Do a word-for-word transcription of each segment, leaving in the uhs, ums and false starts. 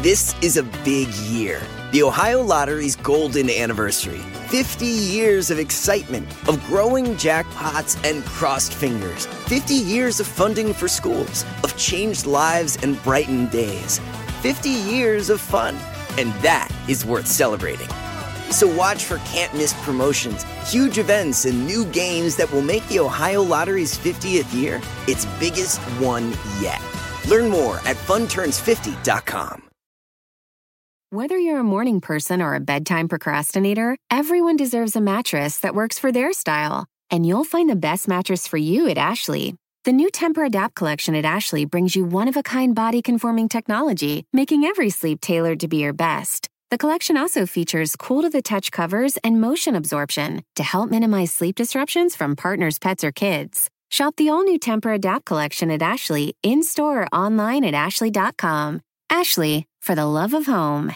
This is a big year. The Ohio Lottery's golden anniversary. fifty years of excitement, of growing jackpots and crossed fingers. fifty years of funding for schools, of changed lives and brightened days. fifty years of fun. And that is worth celebrating. So watch for can't-miss promotions, huge events, and new games that will make the Ohio Lottery's fiftieth year its biggest one yet. Learn more at fun turns fifty dot com. Whether you're a morning person or a bedtime procrastinator, everyone deserves a mattress that works for their style. And you'll find the best mattress for you at Ashley. The new Tempur-Adapt collection at Ashley brings you one-of-a-kind body-conforming technology, making every sleep tailored to be your best. The collection also features cool-to-the-touch covers and motion absorption to help minimize sleep disruptions from partners, pets, or kids. Shop the all-new Tempur-Adapt collection at Ashley, in-store or online at ashley dot com. Ashley, for the love of home.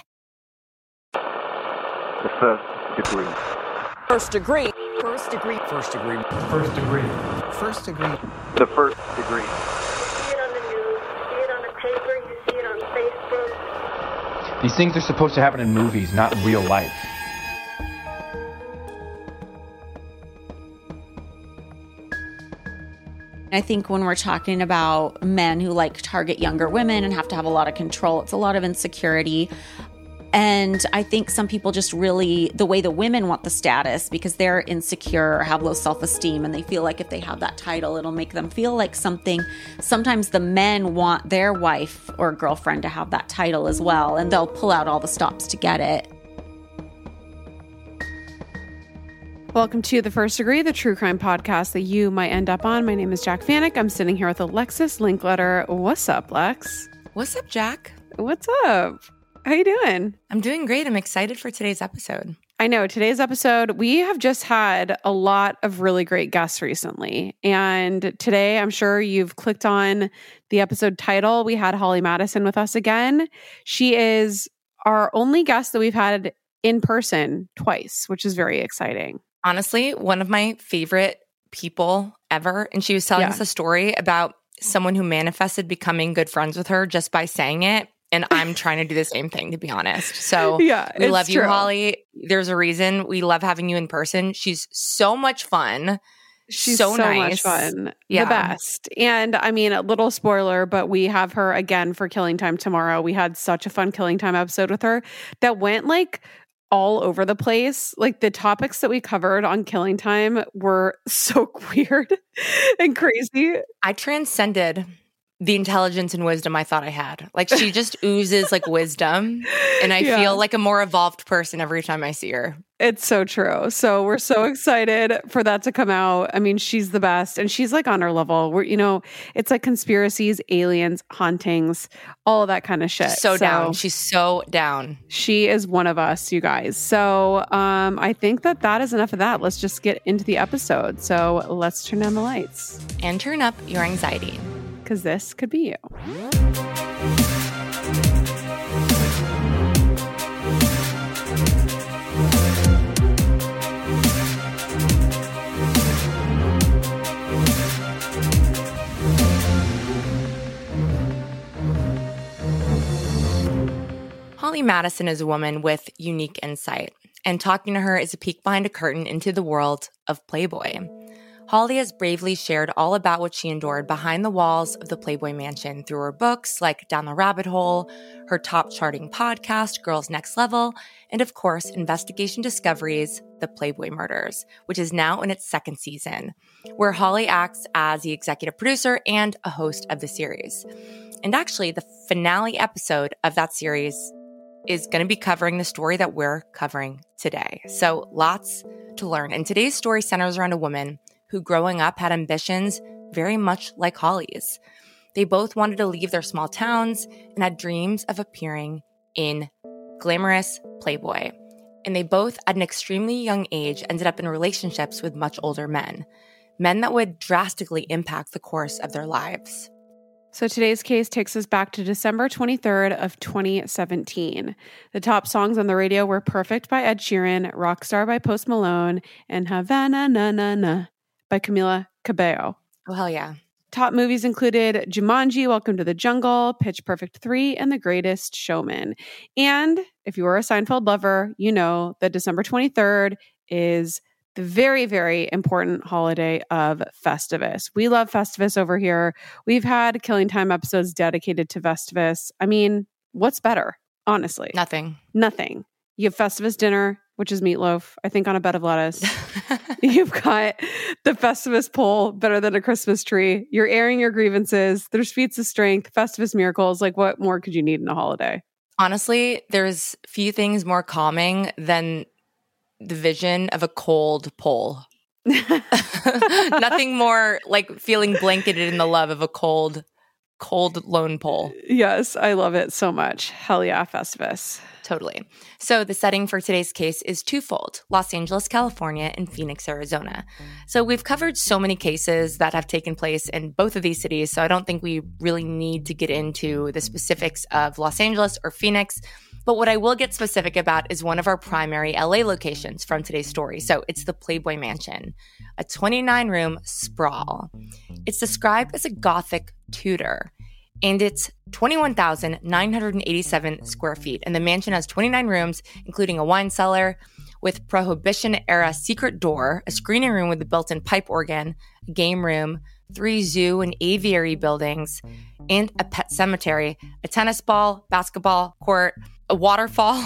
The first degree. First degree. First degree. First degree. First degree. First degree. The first degree. You see it on the news, you see it on the paper, you see it on Facebook. These things are supposed to happen in movies, not in real life. I think when we're talking about men who like target younger women and have to have a lot of control, it's a lot of insecurity. And I think some people just really, the way the women want the status because they're insecure or have low self-esteem and they feel like if they have that title, it'll make them feel like something. Sometimes the men want their wife or girlfriend to have that title as well, and they'll pull out all the stops to get it. Welcome to The First Degree, the true crime podcast that you might end up on. My name is Jack Vanek. I'm sitting here with Alexis Linkletter. What's up, Lex? What's up, Jack? What's up? How you doing? I'm doing great. I'm excited for today's episode. I know. Today's episode, we have just had a lot of really great guests recently. And today, I'm sure you've clicked on the episode title. We had Holly Madison with us again. She is our only guest that we've had in person twice, which is very exciting. Honestly, one of my favorite people ever. And she was telling Yeah. us a story about someone who manifested becoming good friends with her just by saying it. And I'm trying to do the same thing, to be honest. So Yeah, we it's love you, true. Holly. There's a reason we love having you in person. She's so much fun. She's so, so, nice. much fun. Yeah. The best. And I mean, a little spoiler, but we have her again for Killing Time tomorrow. We had such a fun Killing Time episode with her that went like all over the place. Like the topics that we covered on Killing Time were so weird and crazy. I transcended the intelligence and wisdom I thought I had. Like she just oozes like wisdom. And I Yeah. feel like a more evolved person every time I see her. It's so true. So we're so excited for that to come out. I mean, she's the best. And she's like on her level. We're, you know, it's like conspiracies, aliens, hauntings, all of that kind of shit. She's so, down. She's so down. She is one of us, you guys. So um, I think that that is enough of that. Let's just get into the episode. So let's turn down the lights. And turn up your anxiety. Because this could be you. Holly Madison is a woman with unique insight, and talking to her is a peek behind a curtain into the world of Playboy. Holly has bravely shared all about what she endured behind the walls of the Playboy Mansion through her books like Down the Rabbit Hole, her top-charting podcast, Girls Next Level, and of course, Investigation Discovery's The Playboy Murders, which is now in its second season, where Holly acts as the executive producer and a host of the series. And actually, the finale episode of that series is going to be covering the story that we're covering today. So lots to learn. And today's story centers around a woman who growing up had ambitions very much like Holly's. They both wanted to leave their small towns and had dreams of appearing in glamorous Playboy. And they both, at an extremely young age, ended up in relationships with much older men. Men that would drastically impact the course of their lives. So today's case takes us back to December twenty-third of twenty seventeen. The top songs on the radio were Perfect by Ed Sheeran, Rockstar by Post Malone, and Havana Na Na Na by Camila Cabello. Oh, hell yeah. Top movies included Jumanji, Welcome to the Jungle, Pitch Perfect three, and The Greatest Showman. And if you are a Seinfeld lover, you know that December twenty-third is the very, very important holiday of Festivus. We love Festivus over here. We've had Killing Time episodes dedicated to Festivus. I mean, what's better, honestly? Nothing. Nothing. You have Festivus dinner, which is meatloaf, I think on a bed of lettuce. You've got the Festivus pole, better than a Christmas tree. You're airing your grievances. There's feats of strength, Festivus miracles. Like, what more could you need in a holiday? Honestly, there's few things more calming than the vision of a cold pole. Nothing more like feeling blanketed in the love of a cold, cold lone pole. Yes, I love it so much. Hell yeah, Festivus. Totally. So the setting for today's case is twofold: Los Angeles, California, and Phoenix, Arizona. So we've covered so many cases that have taken place in both of these cities, so I don't think we really need to get into the specifics of Los Angeles or Phoenix. But what I will get specific about is one of our primary L A locations from today's story. So it's the Playboy Mansion, a twenty-nine room sprawl. It's described as a Gothic Tudor, and it's twenty-one thousand nine hundred eighty-seven square feet. And the mansion has twenty-nine rooms, including a wine cellar with Prohibition-era secret door, a screening room with a built-in pipe organ, a game room, three zoo and aviary buildings, and a pet cemetery, a tennis ball, basketball court, a waterfall,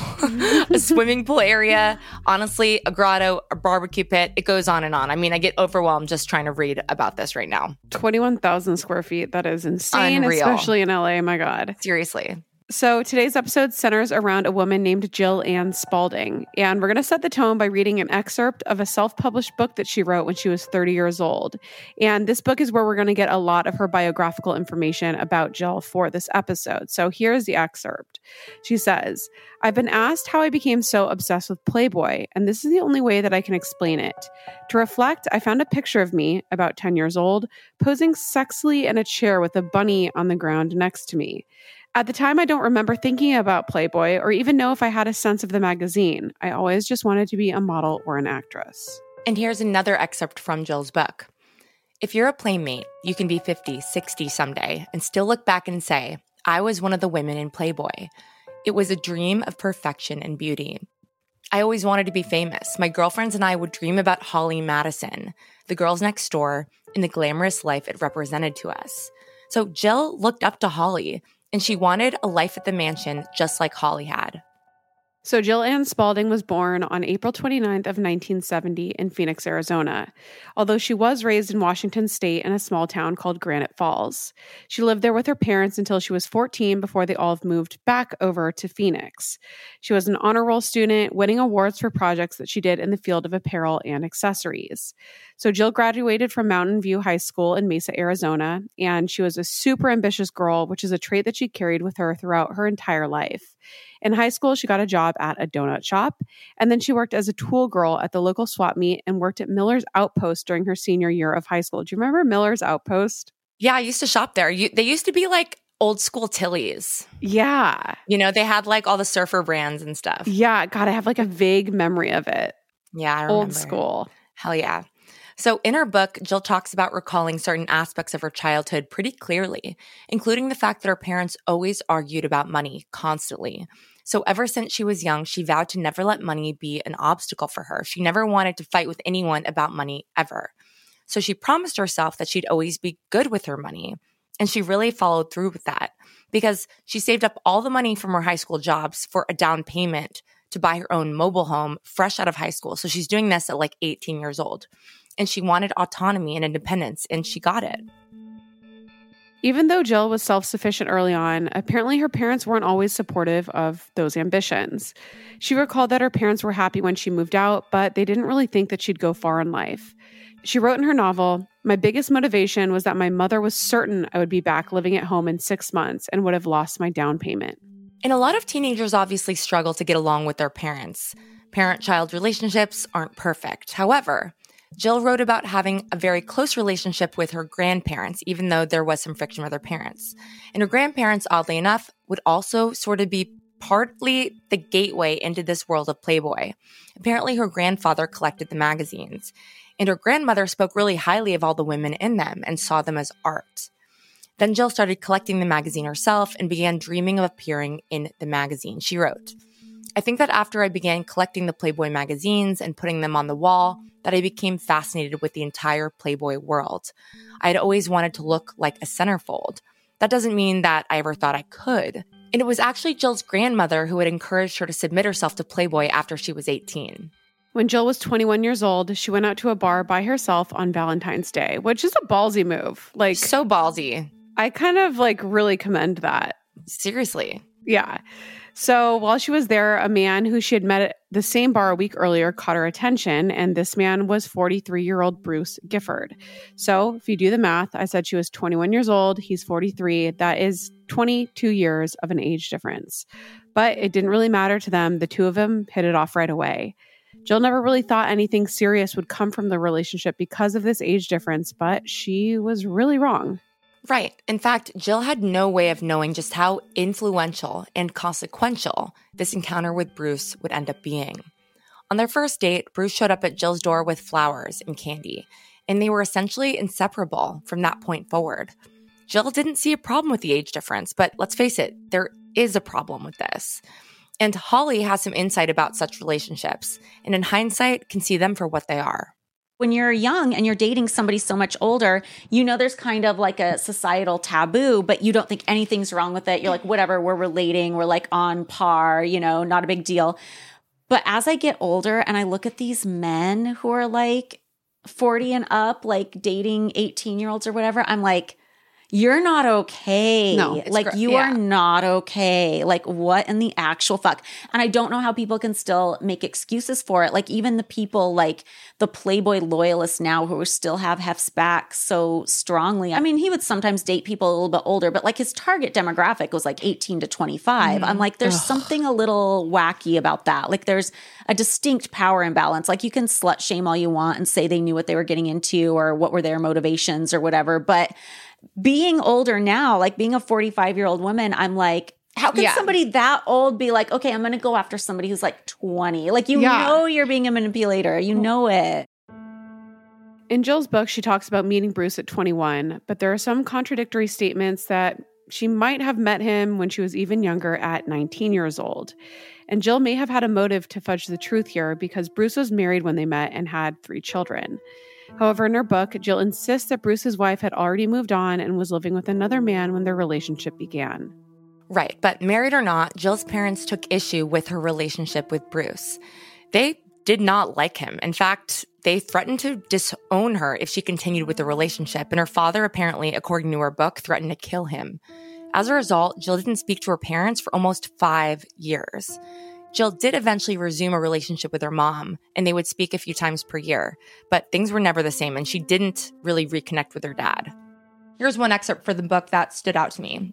a swimming pool area, honestly, a grotto, a barbecue pit. It goes on and on. I mean, I get overwhelmed just trying to read about this right now. twenty-one thousand square feet. That is insane, Unreal. Especially in L A. My God. Seriously. So today's episode centers around a woman named Jill Ann Spaulding. And we're going to set the tone by reading an excerpt of a self-published book that she wrote when she was thirty years old. And this book is where we're going to get a lot of her biographical information about Jill for this episode. So here's the excerpt. She says, "I've been asked how I became so obsessed with Playboy, and this is the only way that I can explain it. To reflect, I found a picture of me, about ten years old, posing sexily in a chair with a bunny on the ground next to me. At the time, I don't remember thinking about Playboy or even know if I had a sense of the magazine. I always just wanted to be a model or an actress." And here's another excerpt from Jill's book. "If you're a playmate, you can be fifty, sixty someday and still look back and say, I was one of the women in Playboy. It was a dream of perfection and beauty. I always wanted to be famous. My girlfriends and I would dream about Holly Madison, the girls next door, and the glamorous life it represented to us. So Jill looked up to Holly, and she wanted a life at the mansion just like Holly had." So Jill Ann Spaulding was born on April twenty-ninth of nineteen seventy in Phoenix, Arizona, although she was raised in Washington State in a small town called Granite Falls. She lived there with her parents until she was fourteen before they all moved back over to Phoenix. She was an honor roll student, winning awards for projects that she did in the field of apparel and accessories. So Jill graduated from Mountain View High School in Mesa, Arizona, and she was a super ambitious girl, which is a trait that she carried with her throughout her entire life. In high school, she got a job at a donut shop, and then she worked as a tool girl at the local swap meet and worked at Miller's Outpost during her senior year of high school. Do you remember Miller's Outpost? Yeah, I used to shop there. You, they used to be like old school Tilly's. Yeah. You know, they had like all the surfer brands and stuff. Yeah. God, I have like a vague memory of it. Yeah, I remember. Old school. Hell yeah. So in her book, Jill talks about recalling certain aspects of her childhood pretty clearly, including the fact that her parents always argued about money constantly. So ever since she was young, she vowed to never let money be an obstacle for her. She never wanted to fight with anyone about money ever. So she promised herself that she'd always be good with her money. And she really followed through with that because she saved up all the money from her high school jobs for a down payment to buy her own mobile home fresh out of high school. So she's doing this at like eighteen years old. And she wanted autonomy and independence, and she got it. Even though Jill was self-sufficient early on, apparently her parents weren't always supportive of those ambitions. She recalled that her parents were happy when she moved out, but they didn't really think that she'd go far in life. She wrote in her novel, "My biggest motivation was that my mother was certain I would be back living at home in six months and would have lost my down payment." And a lot of teenagers obviously struggle to get along with their parents. Parent-child relationships aren't perfect. However, Jill wrote about having a very close relationship with her grandparents, even though there was some friction with her parents. And her grandparents, oddly enough, would also sort of be partly the gateway into this world of Playboy. Apparently, her grandfather collected the magazines. and her grandmother spoke really highly of all the women in them and saw them as art. Then Jill started collecting the magazine herself and began dreaming of appearing in the magazine. She wrote, "I think that after I began collecting the Playboy magazines and putting them on the wall, that I became fascinated with the entire Playboy world. I had always wanted to look like a centerfold. That doesn't mean that I ever thought I could." And it was actually Jill's grandmother who had encouraged her to submit herself to Playboy after she was eighteen. When Jill was twenty-one years old, she went out to a bar by herself on Valentine's Day, which is a ballsy move. Like, so ballsy. I kind of like really commend that. Seriously. Yeah. So while she was there, a man who she had met at the same bar a week earlier caught her attention, and this man was forty-three-year-old Bruce Gifford. So if you do the math, I said she was twenty-one years old, he's forty-three. That is twenty-two years of an age difference. But it didn't really matter to them. The two of them hit it off right away. Jill never really thought anything serious would come from the relationship because of this age difference, but she was really wrong. Right. In fact, Jill had no way of knowing just how influential and consequential this encounter with Bruce would end up being. On their first date, Bruce showed up at Jill's door with flowers and candy, and they were essentially inseparable from that point forward. Jill didn't see a problem with the age difference, but let's face it, there is a problem with this. And Holly has some insight about such relationships, and in hindsight, can see them for what they are. When you're young and you're dating somebody so much older, you know there's kind of like a societal taboo, but you don't think anything's wrong with it. You're like, whatever, we're relating, we're like on par, you know, not a big deal. But as I get older and I look at these men who are like forty and up, like dating eighteen-year-olds or whatever, I'm like, you're not okay. No, like gr- you yeah. are not okay. Like what in the actual fuck? And I don't know how people can still make excuses for it. Like even the people like the Playboy loyalists now who still have Hef's back so strongly. I mean, he would sometimes date people a little bit older, but like his target demographic was like eighteen to twenty-five. Mm-hmm. I'm like, there's Ugh. something a little wacky about that. Like there's a distinct power imbalance. Like you can slut shame all you want and say they knew what they were getting into or what were their motivations or whatever. But being older now, like being a forty-five-year-old woman, I'm like, how can yeah. somebody that old be like, okay, I'm going to go after somebody who's like twenty? Like, you yeah. know you're being a manipulator. You know it. In Jill's book, she talks about meeting Bruce at twenty-one, but there are some contradictory statements that she might have met him when she was even younger at nineteen years old. And Jill may have had a motive to fudge the truth here because Bruce was married when they met and had three children. However, in her book, Jill insists that Bruce's wife had already moved on and was living with another man when their relationship began. Right, but married or not, Jill's parents took issue with her relationship with Bruce. They did not like him. In fact, they threatened to disown her if she continued with the relationship, and her father apparently, according to her book, threatened to kill him. As a result, Jill didn't speak to her parents for almost five years. Jill did eventually resume a relationship with her mom, and they would speak a few times per year, but things were never the same, and she didn't really reconnect with her dad. Here's one excerpt from the book that stood out to me.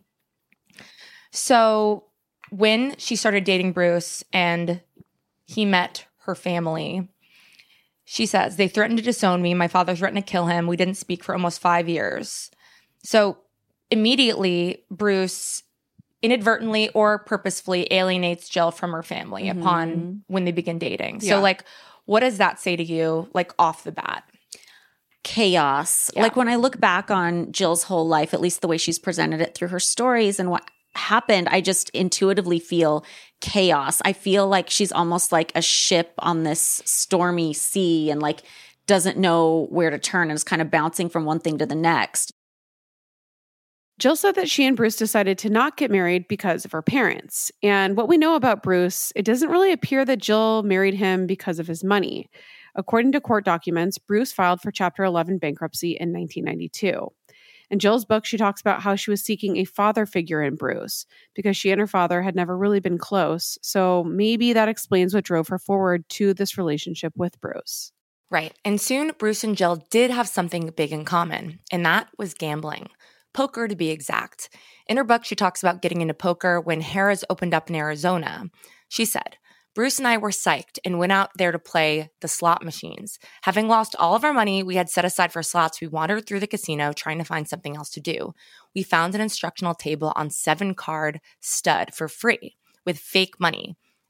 So when she started dating Bruce and he met her family, she says, "They threatened to disown me. My father threatened to kill him. We didn't speak for almost five years. So immediately, Bruce inadvertently or purposefully alienates Jill from her family mm-hmm. upon when they begin dating. Yeah. So like, what does that say to you, like off the bat? Chaos. Yeah. Like when I look back on Jill's whole life, at least the way she's presented it through her stories and what happened, I just intuitively feel chaos. I feel like she's almost like a ship on this stormy sea and like doesn't know where to turn and is kind of bouncing from one thing to the next. Jill said that she and Bruce decided to not get married because of her parents. And what we know about Bruce, it doesn't really appear that Jill married him because of his money. According to court documents, Bruce filed for Chapter eleven bankruptcy in nineteen ninety-two. In Jill's book, she talks about how she was seeking a father figure in Bruce because she and her father had never really been close. So maybe that explains what drove her forward to this relationship with Bruce. Right. And soon, Bruce and Jill did have something big in common, and that was gambling. Poker, to be exact. In her book, she talks about getting into poker when Harrah's opened up in Arizona. She said, "Bruce and I were psyched and went out there to play the slot machines. Having lost all of our money we had set aside for slots, we wandered through the casino trying to find something else to do. We found an instructional table on seven-card stud for free with fake money.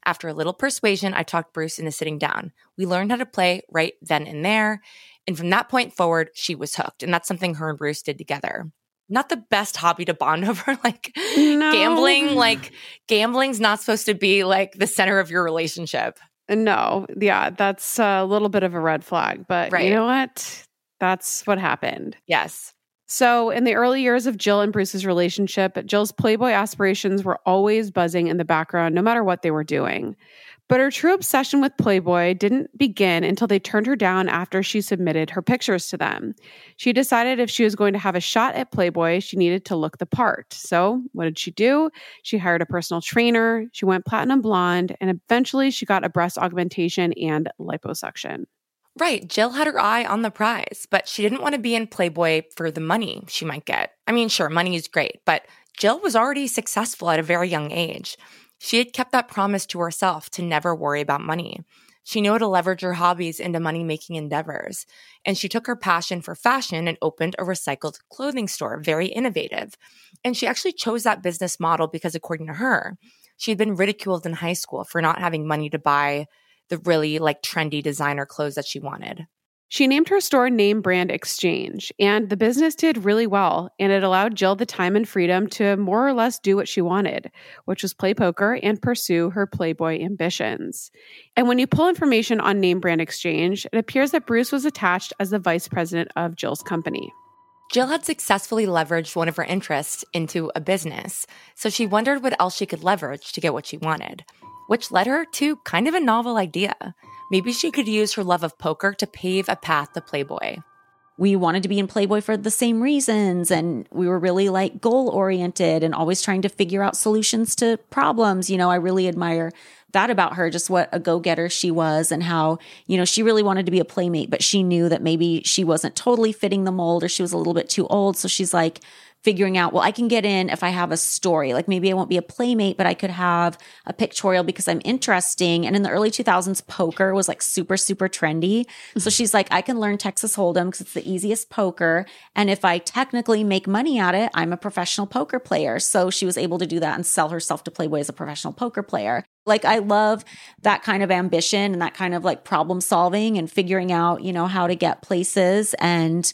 After a little persuasion, I talked Bruce into sitting down. We learned how to play right then and there. And from that point forward, she was hooked. And that's something her and Bruce did together. Not the best hobby to bond over, like No. gambling. Like gambling's not supposed to be like the center of your relationship. No, yeah, that's a little bit of a red flag. But Right. you know what? That's what happened. Yes. So, in the early years of Jill and Bruce's relationship, Jill's Playboy aspirations were always buzzing in the background, no matter what they were doing. But her true obsession with Playboy didn't begin until they turned her down after she submitted her pictures to them. She decided if she was going to have a shot at Playboy, she needed to look the part. So, what did she do? She hired a personal trainer, she went platinum blonde, and eventually she got a breast augmentation and liposuction. Right. Jill had her eye on the prize, but she didn't want to be in Playboy for the money she might get. I mean, sure, money is great, but Jill was already successful at a very young age. She had kept that promise to herself to never worry about money. She knew how to leverage her hobbies into money-making endeavors. And she took her passion for fashion and opened a recycled clothing store, very innovative. And she actually chose that business model because, according to her, she had been ridiculed in high school for not having money to buy the really like trendy designer clothes that she wanted. She named her store Name Brand Exchange, and the business did really well, and it allowed Jill the time and freedom to more or less do what she wanted, which was play poker and pursue her Playboy ambitions. And when you pull information on Name Brand Exchange, it appears that Bruce was attached as the vice president of Jill's company. Jill had successfully leveraged one of her interests into a business, so she wondered what else she could leverage to get what she wanted, which led her to kind of a novel idea. Maybe she could use her love of poker to pave a path to Playboy. We wanted to be in Playboy for the same reasons, and we were really like goal oriented and always trying to figure out solutions to problems. You know, I really admire that about her, just what a go-getter she was and how, you know, she really wanted to be a playmate, but she knew that maybe she wasn't totally fitting the mold or she was a little bit too old. So she's like figuring out, well, I can get in if I have a story. Like maybe I won't be a playmate, but I could have a pictorial because I'm interesting. And in the early two thousands, poker was like super, super trendy. So she's like, I can learn Texas Hold'em because it's the easiest poker. And if I technically make money at it, I'm a professional poker player. So she was able to do that and sell herself to Playboy as a professional poker player. Like, I love that kind of ambition and that kind of like problem solving and figuring out, you know, how to get places. And,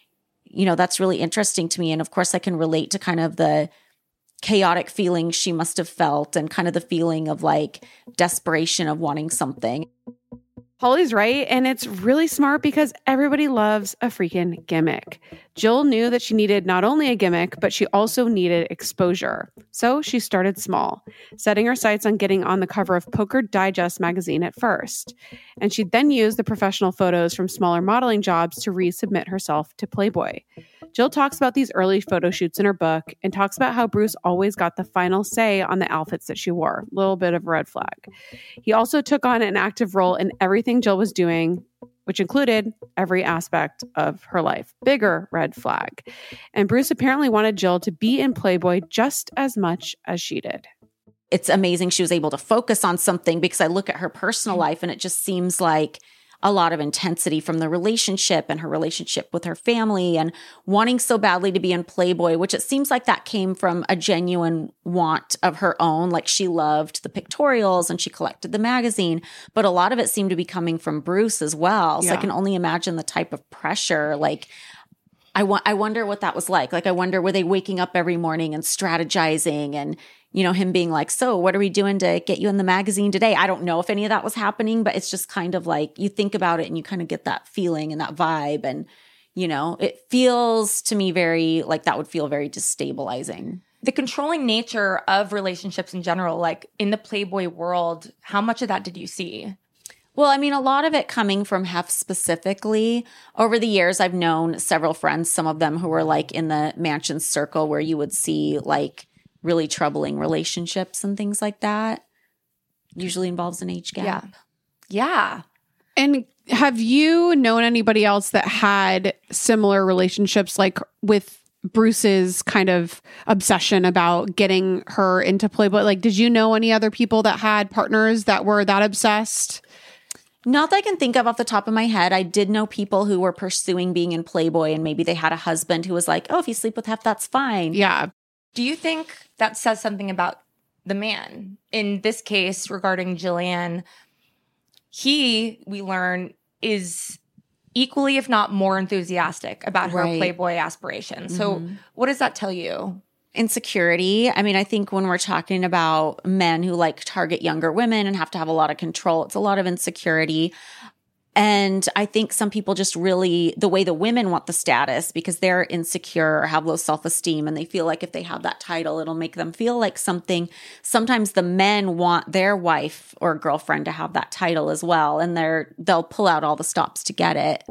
you know, that's really interesting to me. And of course, I can relate to kind of the chaotic feeling she must have felt and kind of the feeling of like desperation of wanting something. Holly's right, and it's really smart because everybody loves a freaking gimmick. Jill knew that she needed not only a gimmick, but she also needed exposure. So she started small, setting her sights on getting on the cover of Poker Digest magazine at first. And she'd then use the professional photos from smaller modeling jobs to resubmit herself to Playboy. Jill talks about these early photo shoots in her book and talks about how Bruce always got the final say on the outfits that she wore. A little bit of a red flag. He also took on an active role in everything Jill was doing, which included every aspect of her life. Bigger red flag. And Bruce apparently wanted Jill to be in Playboy just as much as she did. It's amazing she was able to focus on something because I look at her personal life and it just seems like a lot of intensity from the relationship and her relationship with her family and wanting so badly to be in Playboy, which it seems like that came from a genuine want of her own. Like she loved the pictorials and she collected the magazine, but a lot of it seemed to be coming from Bruce as well. So Yeah. I can only imagine the type of pressure. Like I, wa- I wonder what that was like. Like I wonder, were they waking up every morning and strategizing and, you know, him being like, so what are we doing to get you in the magazine today? I don't know if any of that was happening, but it's just kind of like you think about it and you kind of get that feeling and that vibe. And, you know, it feels to me very like that would feel very destabilizing. The controlling nature of relationships in general, like in the Playboy world, how much of that did you see? Well, I mean, a lot of it coming from Hef specifically. Over the years, I've known several friends, some of them who were like in the mansion circle where you would see like really troubling relationships and things like that. Usually involves an age gap. Yeah. Yeah. And have you known anybody else that had similar relationships, like with Bruce's kind of obsession about getting her into Playboy? Like, did you know any other people that had partners that were that obsessed? Not that I can think of off the top of my head. I did know people who were pursuing being in Playboy and maybe they had a husband who was like, oh, if you sleep with Hef, that's fine. Yeah. Do you think that says something about the man. In this case, regarding Jillian, he, we learn, is equally, if not more enthusiastic about her Right. Playboy aspirations. So Mhm. what does that tell you? Insecurity. I mean, I think when we're talking about men who like target younger women and have to have a lot of control, it's a lot of insecurity. And I think some people just really, the way the women want the status because they're insecure or have low self-esteem and they feel like if they have that title, it'll make them feel like something. Sometimes the men want their wife or girlfriend to have that title as well. And they're, they'll pull out all the stops to get it.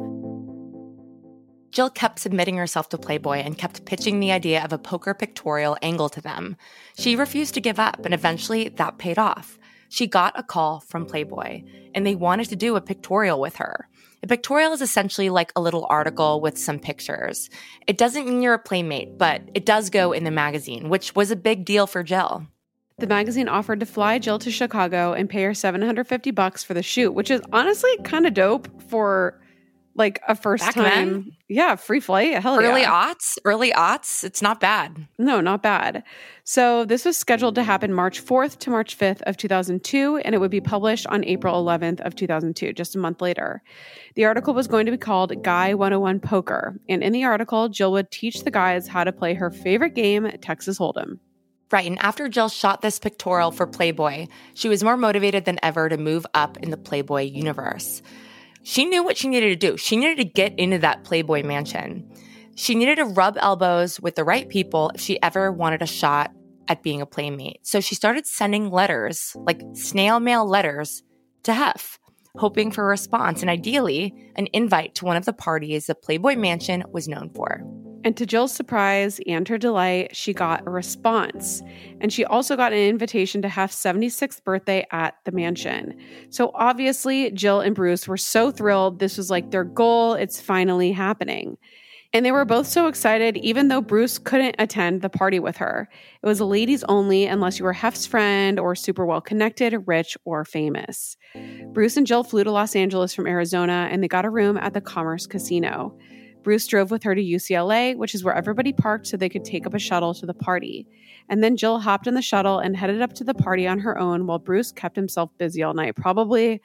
Jill kept submitting herself to Playboy and kept pitching the idea of a poker pictorial angle to them. She refused to give up, and eventually that paid off. She got a call from Playboy, and they wanted to do a pictorial with her. A pictorial is essentially like a little article with some pictures. It doesn't mean you're a playmate, but it does go in the magazine, which was a big deal for Jill. The magazine offered to fly Jill to Chicago and pay her seven hundred fifty bucks for the shoot, which is honestly kind of dope for like a first Back time. then? Yeah, free flight. Hell Early yeah. aughts, early aughts, it's not bad. No, not bad. So this was scheduled to happen March fourth to March fifth of two thousand two, and it would be published on April eleventh of two thousand two, just a month later. The article was going to be called Guy one oh one Poker, and in the article, Jill would teach the guys how to play her favorite game, Texas Hold'em. Right, and after Jill shot this pictorial for Playboy, she was more motivated than ever to move up in the Playboy universe. She knew what she needed to do. She needed to get into that Playboy mansion. She needed to rub elbows with the right people if she ever wanted a shot at being a playmate. So she started sending letters, like snail mail letters, to Hef, hoping for a response and ideally an invite to one of the parties the Playboy mansion was known for. And to Jill's surprise and her delight, she got a response. And she also got an invitation to Hef's seventy-sixth birthday at the mansion. So obviously, Jill and Bruce were so thrilled. This was like their goal. It's finally happening. And they were both so excited, even though Bruce couldn't attend the party with her. It was ladies only unless you were Hef's friend or super well connected, rich, or famous. Bruce and Jill flew to Los Angeles from Arizona, and they got a room at the Commerce Casino. Bruce drove with her to U C L A, which is where everybody parked so they could take up a shuttle to the party. And then Jill hopped in the shuttle and headed up to the party on her own while Bruce kept himself busy all night, probably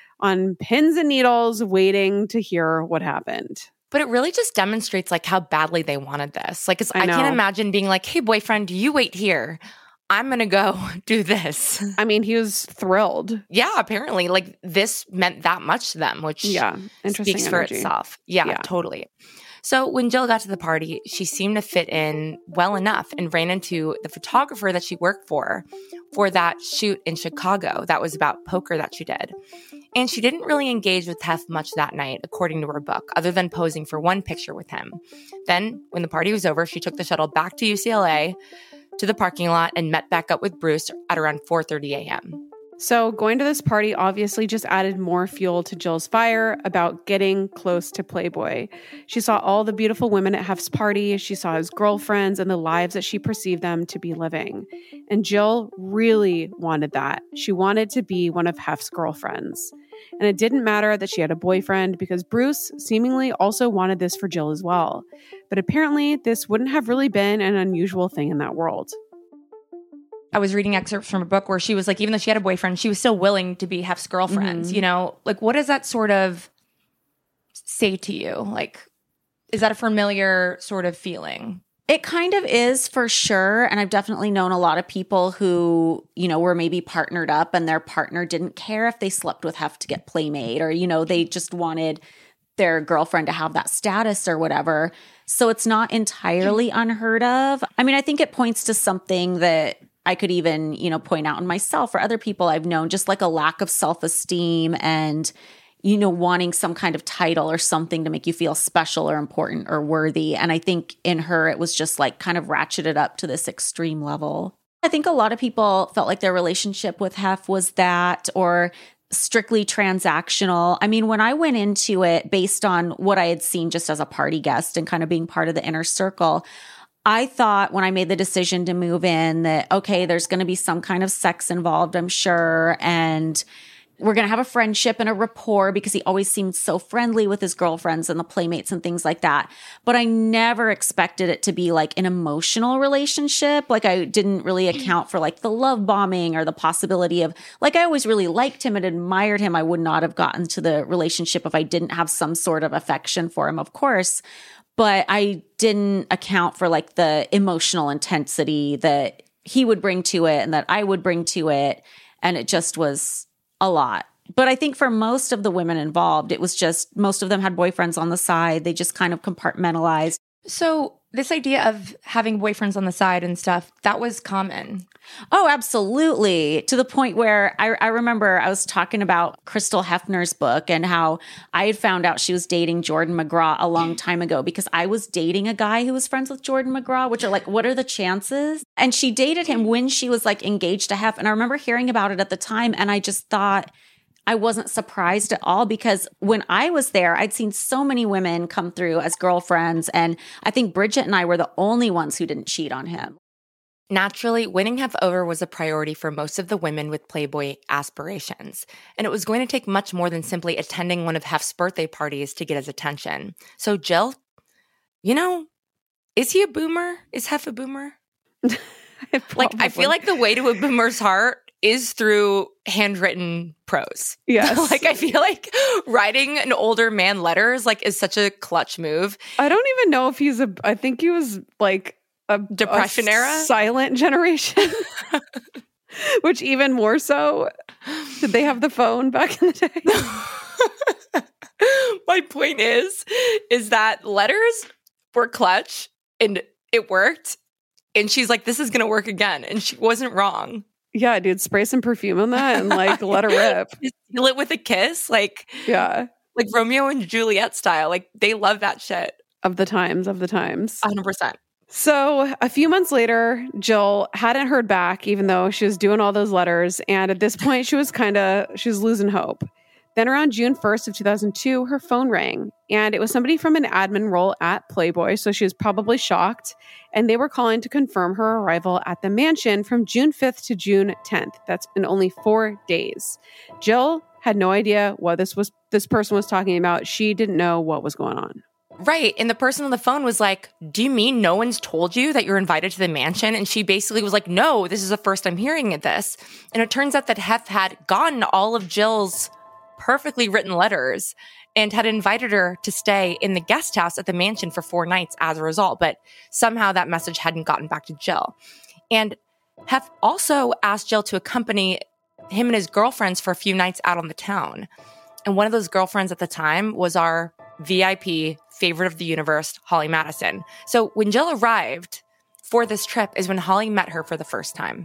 on pins and needles, waiting to hear what happened. But it really just demonstrates like how badly they wanted this. Like, 'cause I I, know. can't imagine being like, hey, boyfriend, you wait here. I'm going to go do this. I mean, he was thrilled. Yeah, apparently. Like, this meant that much to them, which Yeah, interesting speaks for energy. itself. Yeah, Yeah. totally. So when Jill got to the party, she seemed to fit in well enough and ran into the photographer that she worked for for that shoot in Chicago that was about poker that she did. And she didn't really engage with Hef much that night, according to her book, other than posing for one picture with him. Then, when the party was over, she took the shuttle back to U C L A to the parking lot and met back up with Bruce at around four thirty a.m. So going to this party obviously just added more fuel to Jill's fire about getting close to Playboy. She saw all the beautiful women at Hef's party. She saw his girlfriends and the lives that she perceived them to be living. And Jill really wanted that. She wanted to be one of Hef's girlfriends. And it didn't matter that she had a boyfriend because Bruce seemingly also wanted this for Jill as well. But apparently this wouldn't have really been an unusual thing in that world. I was reading excerpts from a book where she was like, even though she had a boyfriend, she was still willing to be Hef's girlfriend. Mm-hmm. You know, like, what does that sort of say to you? Like, is that a familiar sort of feeling? It kind of is for sure. And I've definitely known a lot of people who, you know, were maybe partnered up and their partner didn't care if they slept with Hef to get playmate, or, you know, they just wanted their girlfriend to have that status or whatever. So it's not entirely unheard of. I mean, I think it points to something that I could even, you know, point out in myself or other people I've known, just like a lack of self-esteem and, you know, wanting some kind of title or something to make you feel special or important or worthy. And I think in her, it was just like kind of ratcheted up to this extreme level. I think a lot of people felt like their relationship with Hef was that, or strictly transactional. I mean, when I went into it based on what I had seen just as a party guest and kind of being part of the inner circle, I thought when I made the decision to move in that, okay, there's going to be some kind of sex involved, I'm sure. And we're going to have a friendship and a rapport because he always seemed so friendly with his girlfriends and the playmates and things like that. But I never expected it to be like an emotional relationship. Like I didn't really account for like the love bombing or the possibility of like, I always really liked him and admired him. I would not have gotten to the relationship if I didn't have some sort of affection for him, of course. But I didn't account for like the emotional intensity that he would bring to it and that I would bring to it. And it just was a lot. But I think for most of the women involved, it was just most of them had boyfriends on the side. They just kind of compartmentalized. So this idea of having boyfriends on the side and stuff, that was common. Oh, absolutely. To the point where I, I remember I was talking about Crystal Hefner's book and how I had found out she was dating Jordan McGraw a long time ago because I was dating a guy who was friends with Jordan McGraw, which are like, what are the chances? And she dated him when she was like engaged to Hef. And I remember hearing about it at the time. And I just thought, I wasn't surprised at all because when I was there, I'd seen so many women come through as girlfriends. And I think Bridget and I were the only ones who didn't cheat on him. Naturally, winning Hef over was a priority for most of the women with Playboy aspirations. And it was going to take much more than simply attending one of Hef's birthday parties to get his attention. So Jill, you know, is he a boomer? Is Hef a boomer? Like, I feel like the way to a boomer's heart is through handwritten prose. Yes. Like, I feel like writing an older man letters, like, is such a clutch move. I don't even know if he's a, I think he was like a Depression a era? silent generation, which even more so. Did they have the phone back in the day? My point is, is that letters were clutch and it worked. And she's like, this is going to work again. And she wasn't wrong. Yeah, dude, spray some perfume on that and like let her rip. Seal it with a kiss, like yeah, like Romeo and Juliet style. Like they love that shit. Of the times, of the times, one hundred percent. So a few months later, Jill hadn't heard back, even though she was doing all those letters. And at this point, she was kind of she was losing hope. Then around June first of two thousand two, her phone rang, and it was somebody from an admin role at Playboy, so she was probably shocked, and they were calling to confirm her arrival at the mansion from June fifth to June tenth. That's in only four days. Jill had no idea what this was. This person was talking about. She didn't know what was going on. Right. And the person on the phone was like, do you mean no one's told you that you're invited to the mansion? And she basically was like, no, this is the first I'm hearing of this. And it turns out that Hef had gotten all of Jill's perfectly written letters and had invited her to stay in the guest house at the mansion for four nights as a result. But somehow that message hadn't gotten back to Jill. And Hef also asked Jill to accompany him and his girlfriends for a few nights out on the town. And one of those girlfriends at the time was our V I P favorite of the universe, Holly Madison. So when Jill arrived for this trip is when Holly met her for the first time.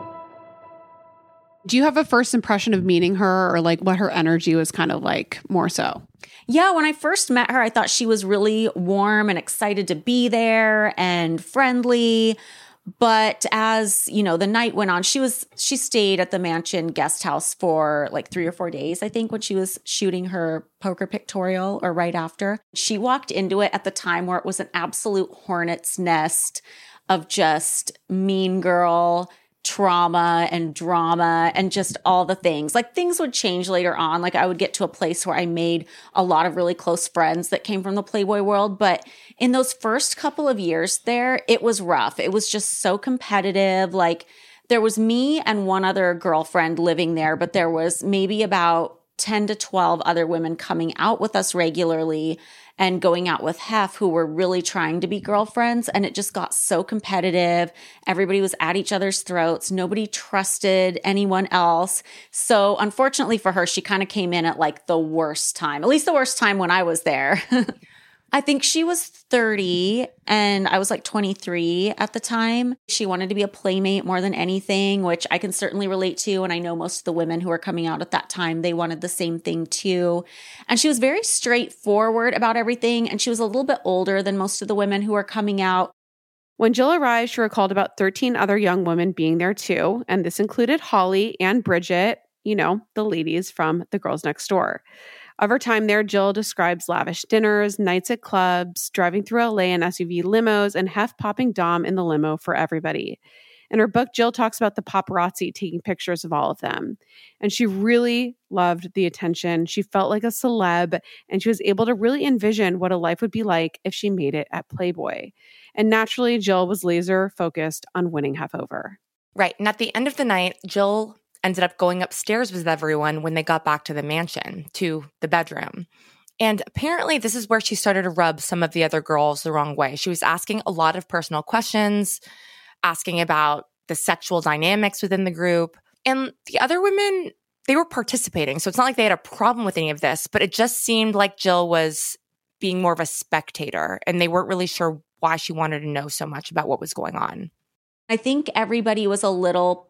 Do you have a first impression of meeting her or like what her energy was kind of like more so? Yeah, when I first met her, I thought she was really warm and excited to be there and friendly. But as, you know, the night went on, she was she stayed at the mansion guest house for like three or four days, I think, when she was shooting her poker pictorial or right after. She walked into it at the time where it was an absolute hornet's nest of just mean girl trauma and drama and just all the things. Like things would change later on. Like I would get to a place where I made a lot of really close friends that came from the Playboy world. But in those first couple of years there, it was rough. It was just so competitive. Like there was me and one other girlfriend living there, but there was maybe about ten to twelve other women coming out with us regularly and going out with Hef who were really trying to be girlfriends. And it just got so competitive. Everybody was at each other's throats. Nobody trusted anyone else. So unfortunately for her, she kind of came in at like the worst time, at least the worst time when I was there. I think she was thirty and I was like twenty-three at the time. She wanted to be a playmate more than anything, which I can certainly relate to. And I know most of the women who were coming out at that time, they wanted the same thing too. And she was very straightforward about everything. And she was a little bit older than most of the women who were coming out. When Jill arrived, she recalled about thirteen other young women being there too. And this included Holly and Bridget, you know, the ladies from The Girls Next Door. Of her time there, Jill describes lavish dinners, nights at clubs, driving through L A in S U V limos, and Hef popping Dom in the limo for everybody. In her book, Jill talks about the paparazzi taking pictures of all of them. And she really loved the attention. She felt like a celeb, and she was able to really envision what a life would be like if she made it at Playboy. And naturally, Jill was laser focused on winning Hef over. Right. And at the end of the night, Jill ended up going upstairs with everyone when they got back to the mansion, to the bedroom. And apparently this is where she started to rub some of the other girls the wrong way. She was asking a lot of personal questions, asking about the sexual dynamics within the group. And the other women, they were participating. So it's not like they had a problem with any of this, but it just seemed like Jill was being more of a spectator, and they weren't really sure why she wanted to know so much about what was going on. I think everybody was a little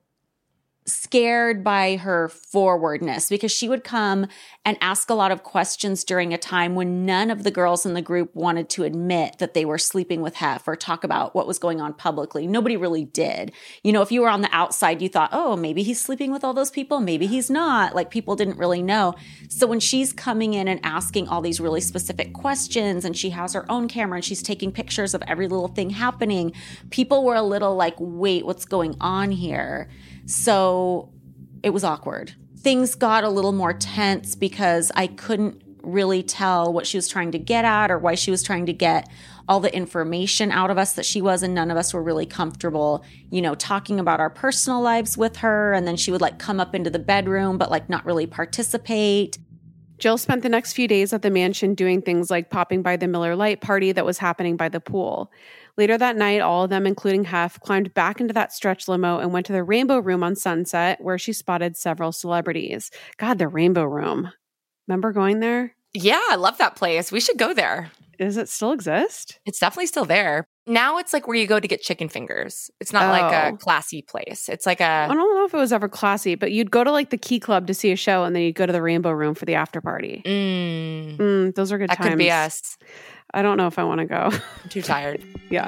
scared by her forwardness, because she would come and ask a lot of questions during a time when none of the girls in the group wanted to admit that they were sleeping with Hef or talk about what was going on publicly. Nobody really did. You know, if you were on the outside, you thought, oh, maybe he's sleeping with all those people. Maybe he's not. Like, people didn't really know. So when she's coming in and asking all these really specific questions, and she has her own camera and she's taking pictures of every little thing happening, people were a little like, wait, what's going on here? So it was awkward. Things got a little more tense because I couldn't really tell what she was trying to get at or why she was trying to get all the information out of us that she was, and none of us were really comfortable, you know, talking about our personal lives with her. And then she would like come up into the bedroom, but like not really participate. Jill spent the next few days at the mansion doing things like popping by the Miller Lite party that was happening by the pool. Later that night, all of them, including Hef, climbed back into that stretch limo and went to the Rainbow Room on Sunset, where she spotted several celebrities. God, the Rainbow Room. Remember going there? Yeah, I love that place. We should go there. Does it still exist? It's definitely still there. Now it's like where you go to get chicken fingers. It's not Oh. like a classy place. It's like a... I don't know if it was ever classy, but you'd go to like the Key Club to see a show, and then you'd go to the Rainbow Room for the after party. Mm, Mm, those are good that times. could be us. I don't know if I want to go. I'm too tired. Yeah.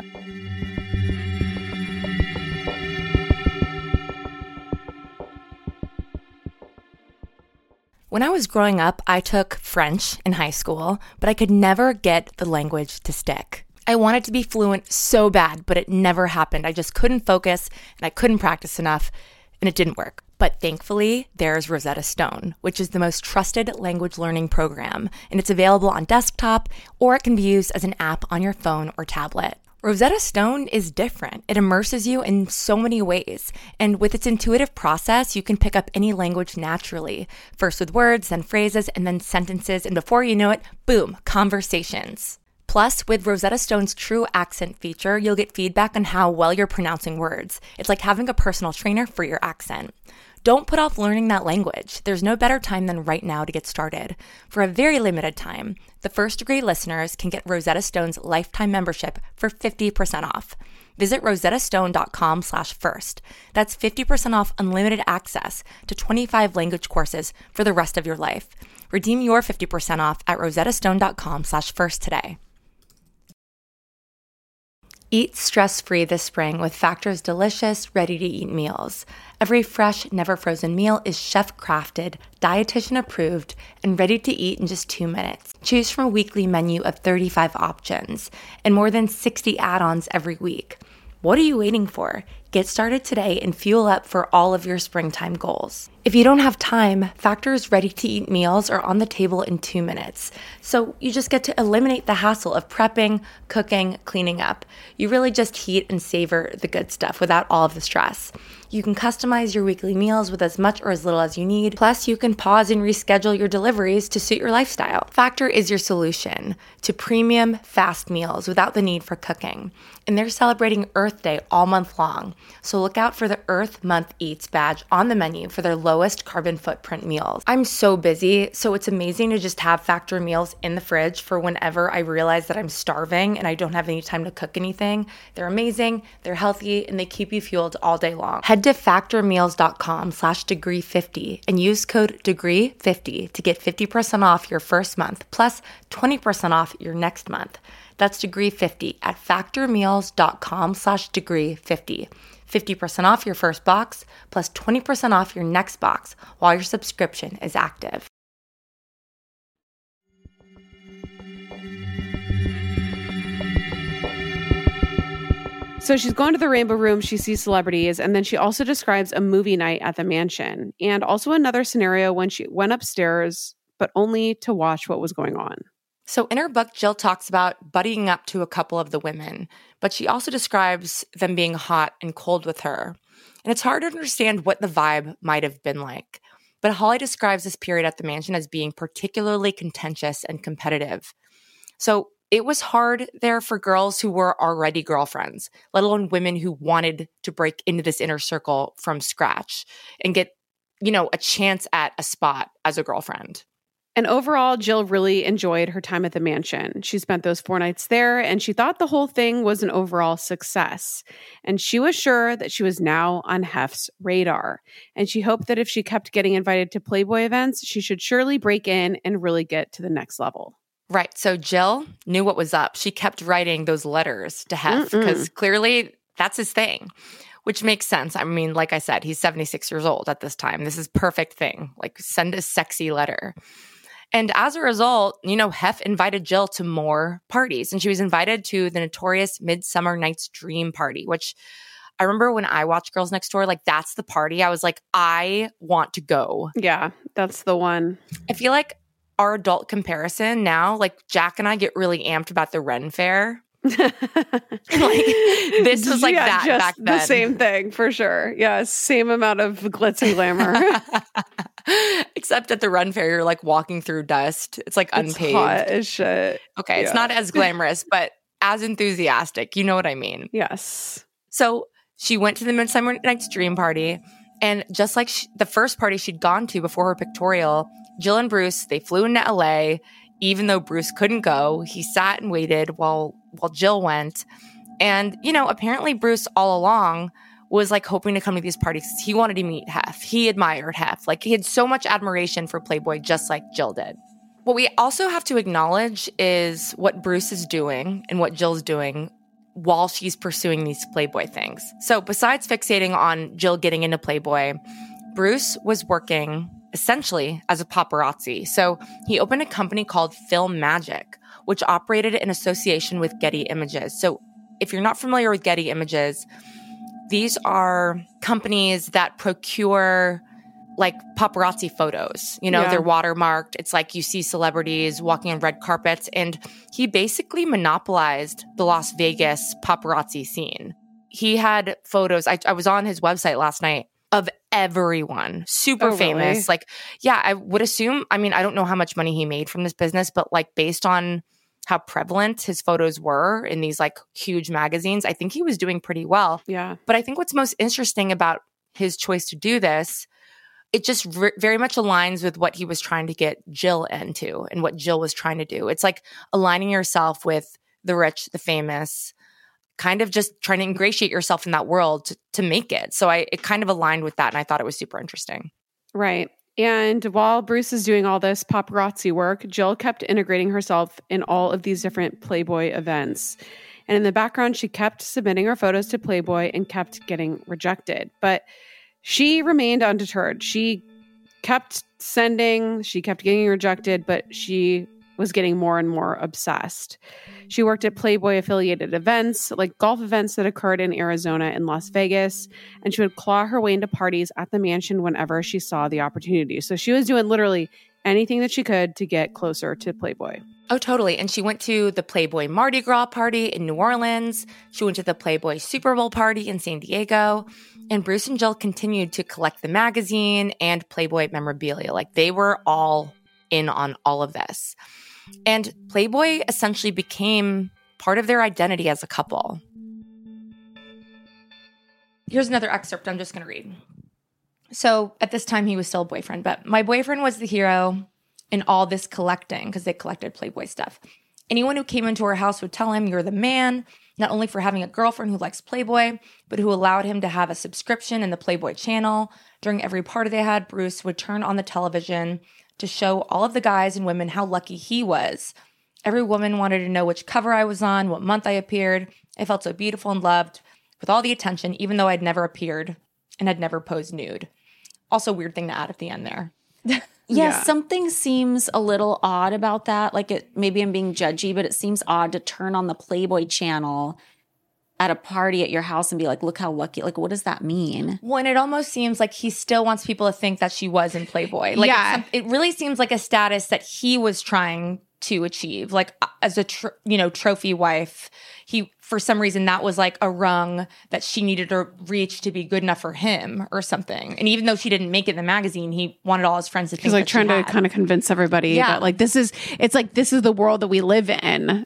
When I was growing up, I took French in high school, but I could never get the language to stick. I wanted to be fluent so bad, but it never happened. I just couldn't focus, and I couldn't practice enough, and it didn't work. But thankfully, there's Rosetta Stone, which is the most trusted language learning program, and it's available on desktop, or it can be used as an app on your phone or tablet. Rosetta Stone is different. It immerses you in so many ways, and with its intuitive process, you can pick up any language naturally, first with words, then phrases, and then sentences, and before you know it, boom, conversations. Plus, with Rosetta Stone's True Accent feature, you'll get feedback on how well you're pronouncing words. It's like having a personal trainer for your accent. Don't put off learning that language. There's no better time than right now to get started. For a very limited time, the First Degree listeners can get Rosetta Stone's lifetime membership for fifty percent off. Visit rosettastone.com slash first. That's fifty percent off unlimited access to twenty-five language courses for the rest of your life. Redeem your fifty percent off at rosettastone.com slash first today. Eat stress-free this spring with Factor's delicious, ready-to-eat meals. Every fresh, never-frozen meal is chef-crafted, dietitian-approved, and ready to eat in just two minutes. Choose from a weekly menu of thirty-five options and more than sixty add-ons every week. What are you waiting for? Get started today and fuel up for all of your springtime goals. If you don't have time, Factor's ready-to-eat meals are on the table in two minutes. So you just get to eliminate the hassle of prepping, cooking, cleaning up. You really just heat and savor the good stuff without all of the stress. You can customize your weekly meals with as much or as little as you need. Plus, you can pause and reschedule your deliveries to suit your lifestyle. Factor is your solution to premium, fast meals without the need for cooking. And they're celebrating Earth Day all month long. So look out for the Earth Month Eats badge on the menu for their lowest carbon footprint meals. I'm so busy, so it's amazing to just have Factor meals in the fridge for whenever I realize that I'm starving and I don't have any time to cook anything. They're amazing, they're healthy, and they keep you fueled all day long. Head to factormeals.com slash degree 50 and use code degree fifty to get fifty percent off your first month plus twenty percent off your next month. That's degree fifty at factormeals.com slash degree 50. fifty percent off your first box plus twenty percent off your next box while your subscription is active. So she's going to the Rainbow Room. She sees celebrities. And then she also describes a movie night at the mansion and also another scenario when she went upstairs, but only to watch what was going on. So in her book, Jill talks about buddying up to a couple of the women, but she also describes them being hot and cold with her. And it's hard to understand what the vibe might have been like. But Holly describes this period at the mansion as being particularly contentious and competitive. So it was hard there for girls who were already girlfriends, let alone women who wanted to break into this inner circle from scratch and get, you know, a chance at a spot as a girlfriend. And overall, Jill really enjoyed her time at the mansion. She spent those four nights there, and she thought the whole thing was an overall success. And she was sure that she was now on Hef's radar. And she hoped that if she kept getting invited to Playboy events, she should surely break in and really get to the next level. Right. So Jill knew what was up. She kept writing those letters to Hef because clearly that's his thing, which makes sense. I mean, like I said, he's seventy-six years old at this time. This is perfect thing. Like, send a sexy letter. And as a result, you know, Hef invited Jill to more parties. And she was invited to the notorious Midsummer Night's Dream party, which I remember when I watched Girls Next Door, like, that's the party. I was like, I want to go. Yeah, that's the one. I feel like our adult comparison now, like, Jack and I get really amped about the Ren Fair. Like, this was like yeah, that just back then. The same thing, for sure. Yeah, same amount of glitz and glamour. Except at the Ren Fair, you're like walking through dust. It's like unpaved. It's hot as shit. Okay, yeah. It's not as glamorous, but as enthusiastic. You know what I mean? Yes. So she went to the Midsummer Night's Dream party, and just like she, the first party she'd gone to before her pictorial, Jill and Bruce, they flew into L A. Even though Bruce couldn't go, he sat and waited while while Jill went. And, you know, apparently Bruce all along was like hoping to come to these parties. He wanted to meet Hef. He admired Hef. Like, he had so much admiration for Playboy, just like Jill did. What we also have to acknowledge is what Bruce is doing and what Jill's doing while she's pursuing these Playboy things. So besides fixating on Jill getting into Playboy, Bruce was working essentially as a paparazzi. So he opened a company called Film Magic, which operated in association with Getty Images. So if you're not familiar with Getty Images, these are companies that procure like paparazzi photos. You know, Yeah. they're watermarked. It's like you see celebrities walking on red carpets. And he basically monopolized the Las Vegas paparazzi scene. He had photos. I, I was on his website last night of everyone, super Oh, really? famous. Like, yeah, I would assume, I mean, I don't know how much money he made from this business, but like based on how prevalent his photos were in these like huge magazines, I think he was doing pretty well. Yeah. But I think what's most interesting about his choice to do this, it just re- very much aligns with what he was trying to get Jill into and what Jill was trying to do. It's like aligning yourself with the rich, the famous, kind of just trying to ingratiate yourself in that world to, to make it. So I it kind of aligned with that, and I thought it was super interesting. Right. And while Bruce is doing all this paparazzi work, Jill kept integrating herself in all of these different Playboy events. And in the background, she kept submitting her photos to Playboy and kept getting rejected. But she remained undeterred. She kept sending, she kept getting rejected, but she was getting more and more obsessed. She worked at Playboy affiliated events, like golf events that occurred in Arizona and Las Vegas, and she would claw her way into parties at the mansion whenever she saw the opportunity. So she was doing literally anything that she could to get closer to Playboy. Oh, totally. And she went to the Playboy Mardi Gras party in New Orleans. She went to the Playboy Super Bowl party in San Diego. And Bruce and Jill continued to collect the magazine and Playboy memorabilia. Like, they were all in on all of this. And Playboy essentially became part of their identity as a couple. Here's another excerpt I'm just going to read. So at this time, he was still a boyfriend, but my boyfriend was the hero in all this collecting because they collected Playboy stuff. Anyone who came into our house would tell him, you're the man, not only for having a girlfriend who likes Playboy, but who allowed him to have a subscription in the Playboy channel. During every party they had, Bruce would turn on the television to show all of the guys and women how lucky he was. Every woman wanted to know which cover I was on, what month I appeared. I felt so beautiful and loved with all the attention, even though I'd never appeared and had never posed nude. Also, weird thing to add at the end there. Yeah, Yeah. something seems a little odd about that. Like, it maybe I'm being judgy, but it seems odd to turn on the Playboy channel at a party at your house and be like, look how lucky. Like, what does that mean? Well, and it almost seems like he still wants people to think that she was in Playboy. Like, Yeah. it's, it really seems like a status that he was trying to achieve. Like, as a, tr- you know, trophy wife, he, for some reason, that was like a rung that she needed to reach to be good enough for him or something. And even though she didn't make it in the magazine, he wanted all his friends to think He's like that trying she to had. kind of convince everybody Yeah. that like this is, it's like this is the world that we live in.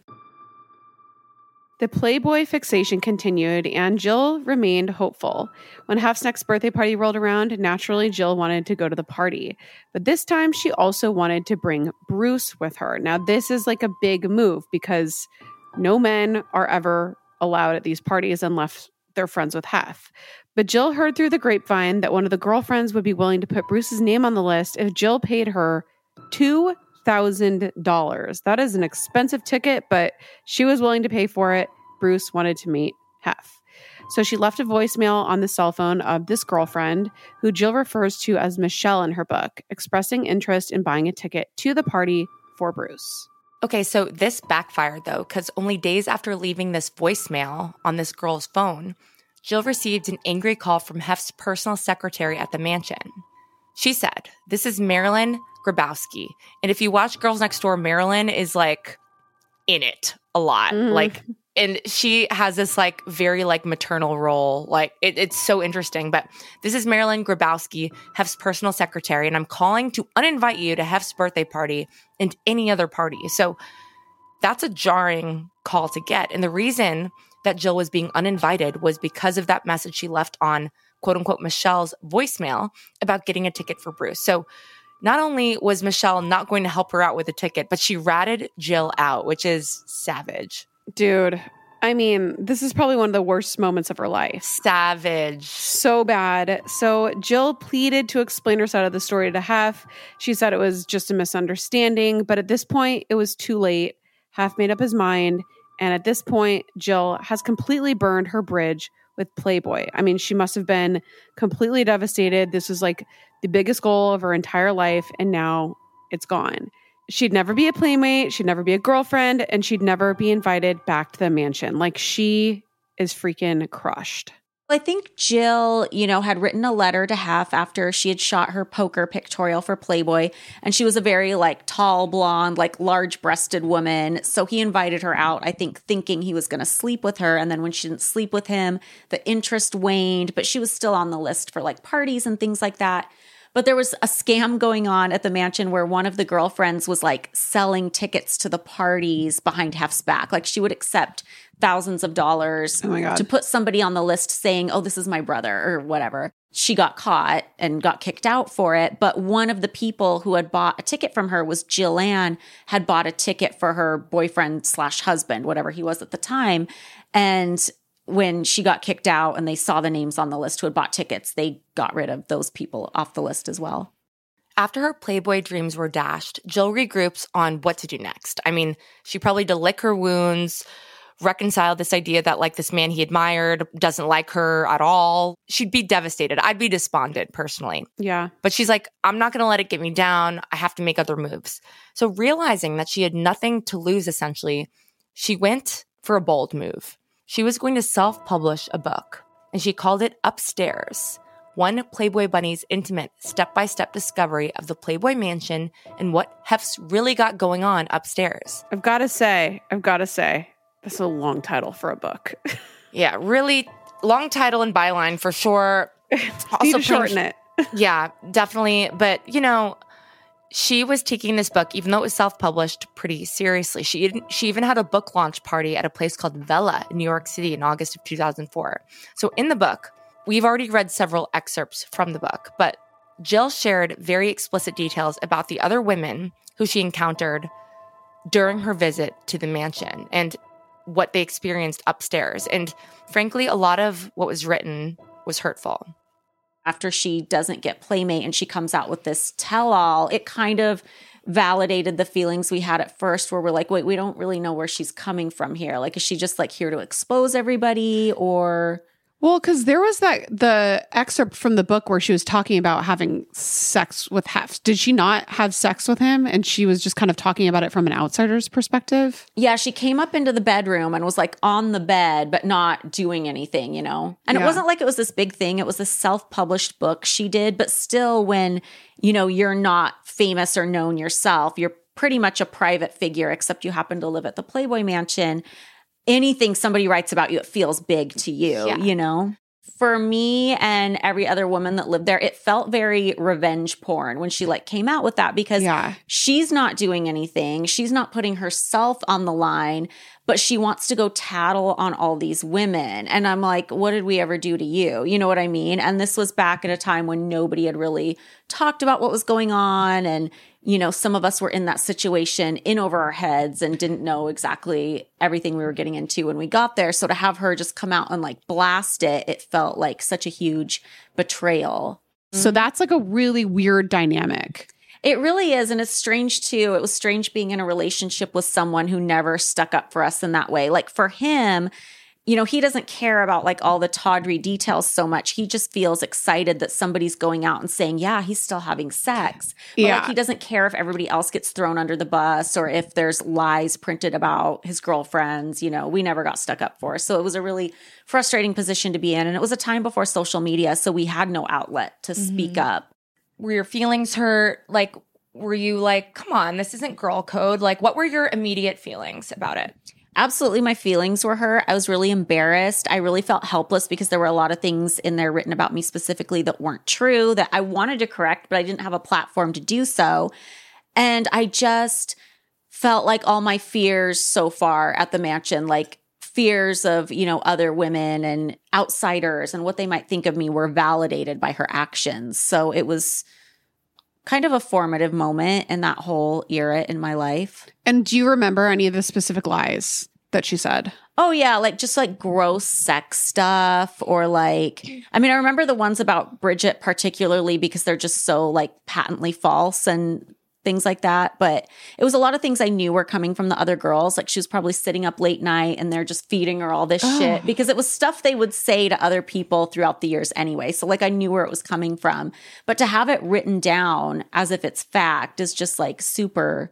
The Playboy fixation continued, and Jill remained hopeful. When Hef's next birthday party rolled around, naturally Jill wanted to go to the party. But this time she also wanted to bring Bruce with her. Now this is like a big move because no men are ever allowed at these parties unless they're friends with Hef. But Jill heard through the grapevine that one of the girlfriends would be willing to put Bruce's name on the list if Jill paid her two thousand dollars. That is an expensive ticket, but she was willing to pay for it. Bruce wanted to meet Hef. So she left a voicemail on the cell phone of this girlfriend, who Jill refers to as Michelle in her book, expressing interest in buying a ticket to the party for Bruce. Okay, so this backfired though, because only days after leaving this voicemail on this girl's phone, Jill received an angry call from Hef's personal secretary at the mansion. She said, "This is Marilyn Grabowski." And if you watch Girls Next Door, Marilyn is like in it a lot. Mhm. Like, and she has this like very like maternal role. Like it, it's so interesting. But this is Marilyn Grabowski, Hef's personal secretary, and I'm calling to uninvite you to Hef's birthday party and any other party. So that's a jarring call to get. And the reason that Jill was being uninvited was because of that message she left on quote unquote Michelle's voicemail about getting a ticket for Bruce. So not only was Michelle not going to help her out with a ticket, but she ratted Jill out, which is savage. Dude, I mean, this is probably one of the worst moments of her life. Savage. So bad. So Jill pleaded to explain her side of the story to Hef. She said it was just a misunderstanding, but at this point, it was too late. Hef made up his mind, and at this point, Jill has completely burned her bridge with Playboy. I mean, she must have been completely devastated. This was like the biggest goal of her entire life, and now it's gone. She'd never be a playmate, she'd never be a girlfriend, and she'd never be invited back to the mansion. Like, she is freaking crushed. I think Jill, you know, had written a letter to Hef after she had shot her poker pictorial for Playboy. And she was a very like tall, blonde, like large breasted woman. So he invited her out, I think, thinking he was going to sleep with her. And then when she didn't sleep with him, the interest waned, but she was still on the list for like parties and things like that. But there was a scam going on at the mansion where one of the girlfriends was like selling tickets to the parties behind Hef's back. Like she would accept thousands of dollars Oh my God. to put somebody on the list saying, oh, this is my brother or whatever. She got caught and got kicked out for it. But one of the people who had bought a ticket from her was Jillian, had bought a ticket for her boyfriend slash husband, whatever he was at the time. And when she got kicked out and they saw the names on the list who had bought tickets, they got rid of those people off the list as well. After her Playboy dreams were dashed, Jill regroups on what to do next. I mean, she probably to lick her wounds, reconcile this idea that like this man he admired doesn't like her at all. She'd be devastated. I'd be despondent personally. Yeah. But she's like, I'm not going to let it get me down. I have to make other moves. So realizing that she had nothing to lose, essentially, she went for a bold move. She was going to self-publish a book, and she called it Upstairs, one Playboy Bunny's intimate step-by-step discovery of the Playboy Mansion and what Hef's really got going on upstairs. I've got to say, I've got to say, that's a long title for a book. Yeah, really long title and byline for sure. Need to shorten it. Yeah, definitely. But, you know, she was taking this book, even though it was self-published, pretty seriously. She even, she even had a book launch party at a place called Vella in New York City in August of two thousand four. So in the book, we've already read several excerpts from the book, but Jill shared very explicit details about the other women who she encountered during her visit to the mansion and what they experienced upstairs. And frankly, a lot of what was written was hurtful. After she doesn't get Playmate and she comes out with this tell-all, it kind of validated the feelings we had at first where we're like, wait, we don't really know where she's coming from here. Like, is she just like here to expose everybody, or Well, because there was that the excerpt from the book where she was talking about having sex with Hef. Did she not have sex with him? And she was just kind of talking about it from an outsider's perspective? Yeah, she came up into the bedroom and was like on the bed, but not doing anything, you know? And Yeah. it wasn't like it was this big thing. It was a self-published book she did. But still, when, you know, you're not famous or known yourself, you're pretty much a private figure, except you happen to live at the Playboy Mansion. Anything somebody writes about you, it feels big to you, Yeah. you know? For me and every other woman that lived there, it felt very revenge porn when she like came out with that, because Yeah. she's not doing anything. She's not putting herself on the line, but she wants to go tattle on all these women. And I'm like, what did we ever do to you? You know what I mean? And this was back at a time when nobody had really talked about what was going on. And, you know, some of us were in that situation in over our heads and didn't know exactly everything we were getting into when we got there. So to have her just come out and like blast it, it felt like such a huge betrayal. So that's like a really weird dynamic. It really is. And it's strange too. It was strange being in a relationship with someone who never stuck up for us in that way. Like for him, you know, he doesn't care about like all the tawdry details so much. He just feels excited that somebody's going out and saying, yeah, he's still having sex. But Yeah. like he doesn't care if everybody else gets thrown under the bus or if there's lies printed about his girlfriends. You know, we never got stuck up for. So it was a really frustrating position to be in. And it was a time before social media. So we had no outlet to speak up. Were your feelings hurt? Like, were you like, come on, this isn't girl code? Like, what were your immediate feelings about it? Absolutely, my feelings were hurt. I was really embarrassed. I really felt helpless because there were a lot of things in there written about me specifically that weren't true, that I wanted to correct, but I didn't have a platform to do so. And I just felt like all my fears so far at the mansion, like fears of, you know, other women and outsiders and what they might think of me, were validated by her actions. So it was kind of a formative moment in that whole era in my life. And do you remember any of the specific lies that she said? Oh, yeah. Like just like gross sex stuff, or like, I mean, I remember the ones about Bridget particularly because they're just so like patently false and things like that. But it was a lot of things I knew were coming from the other girls. Like she was probably sitting up late night and they're just feeding her all this Oh. shit because it was stuff they would say to other people throughout the years anyway. So like I knew where it was coming from. But to have it written down as if it's fact is just like super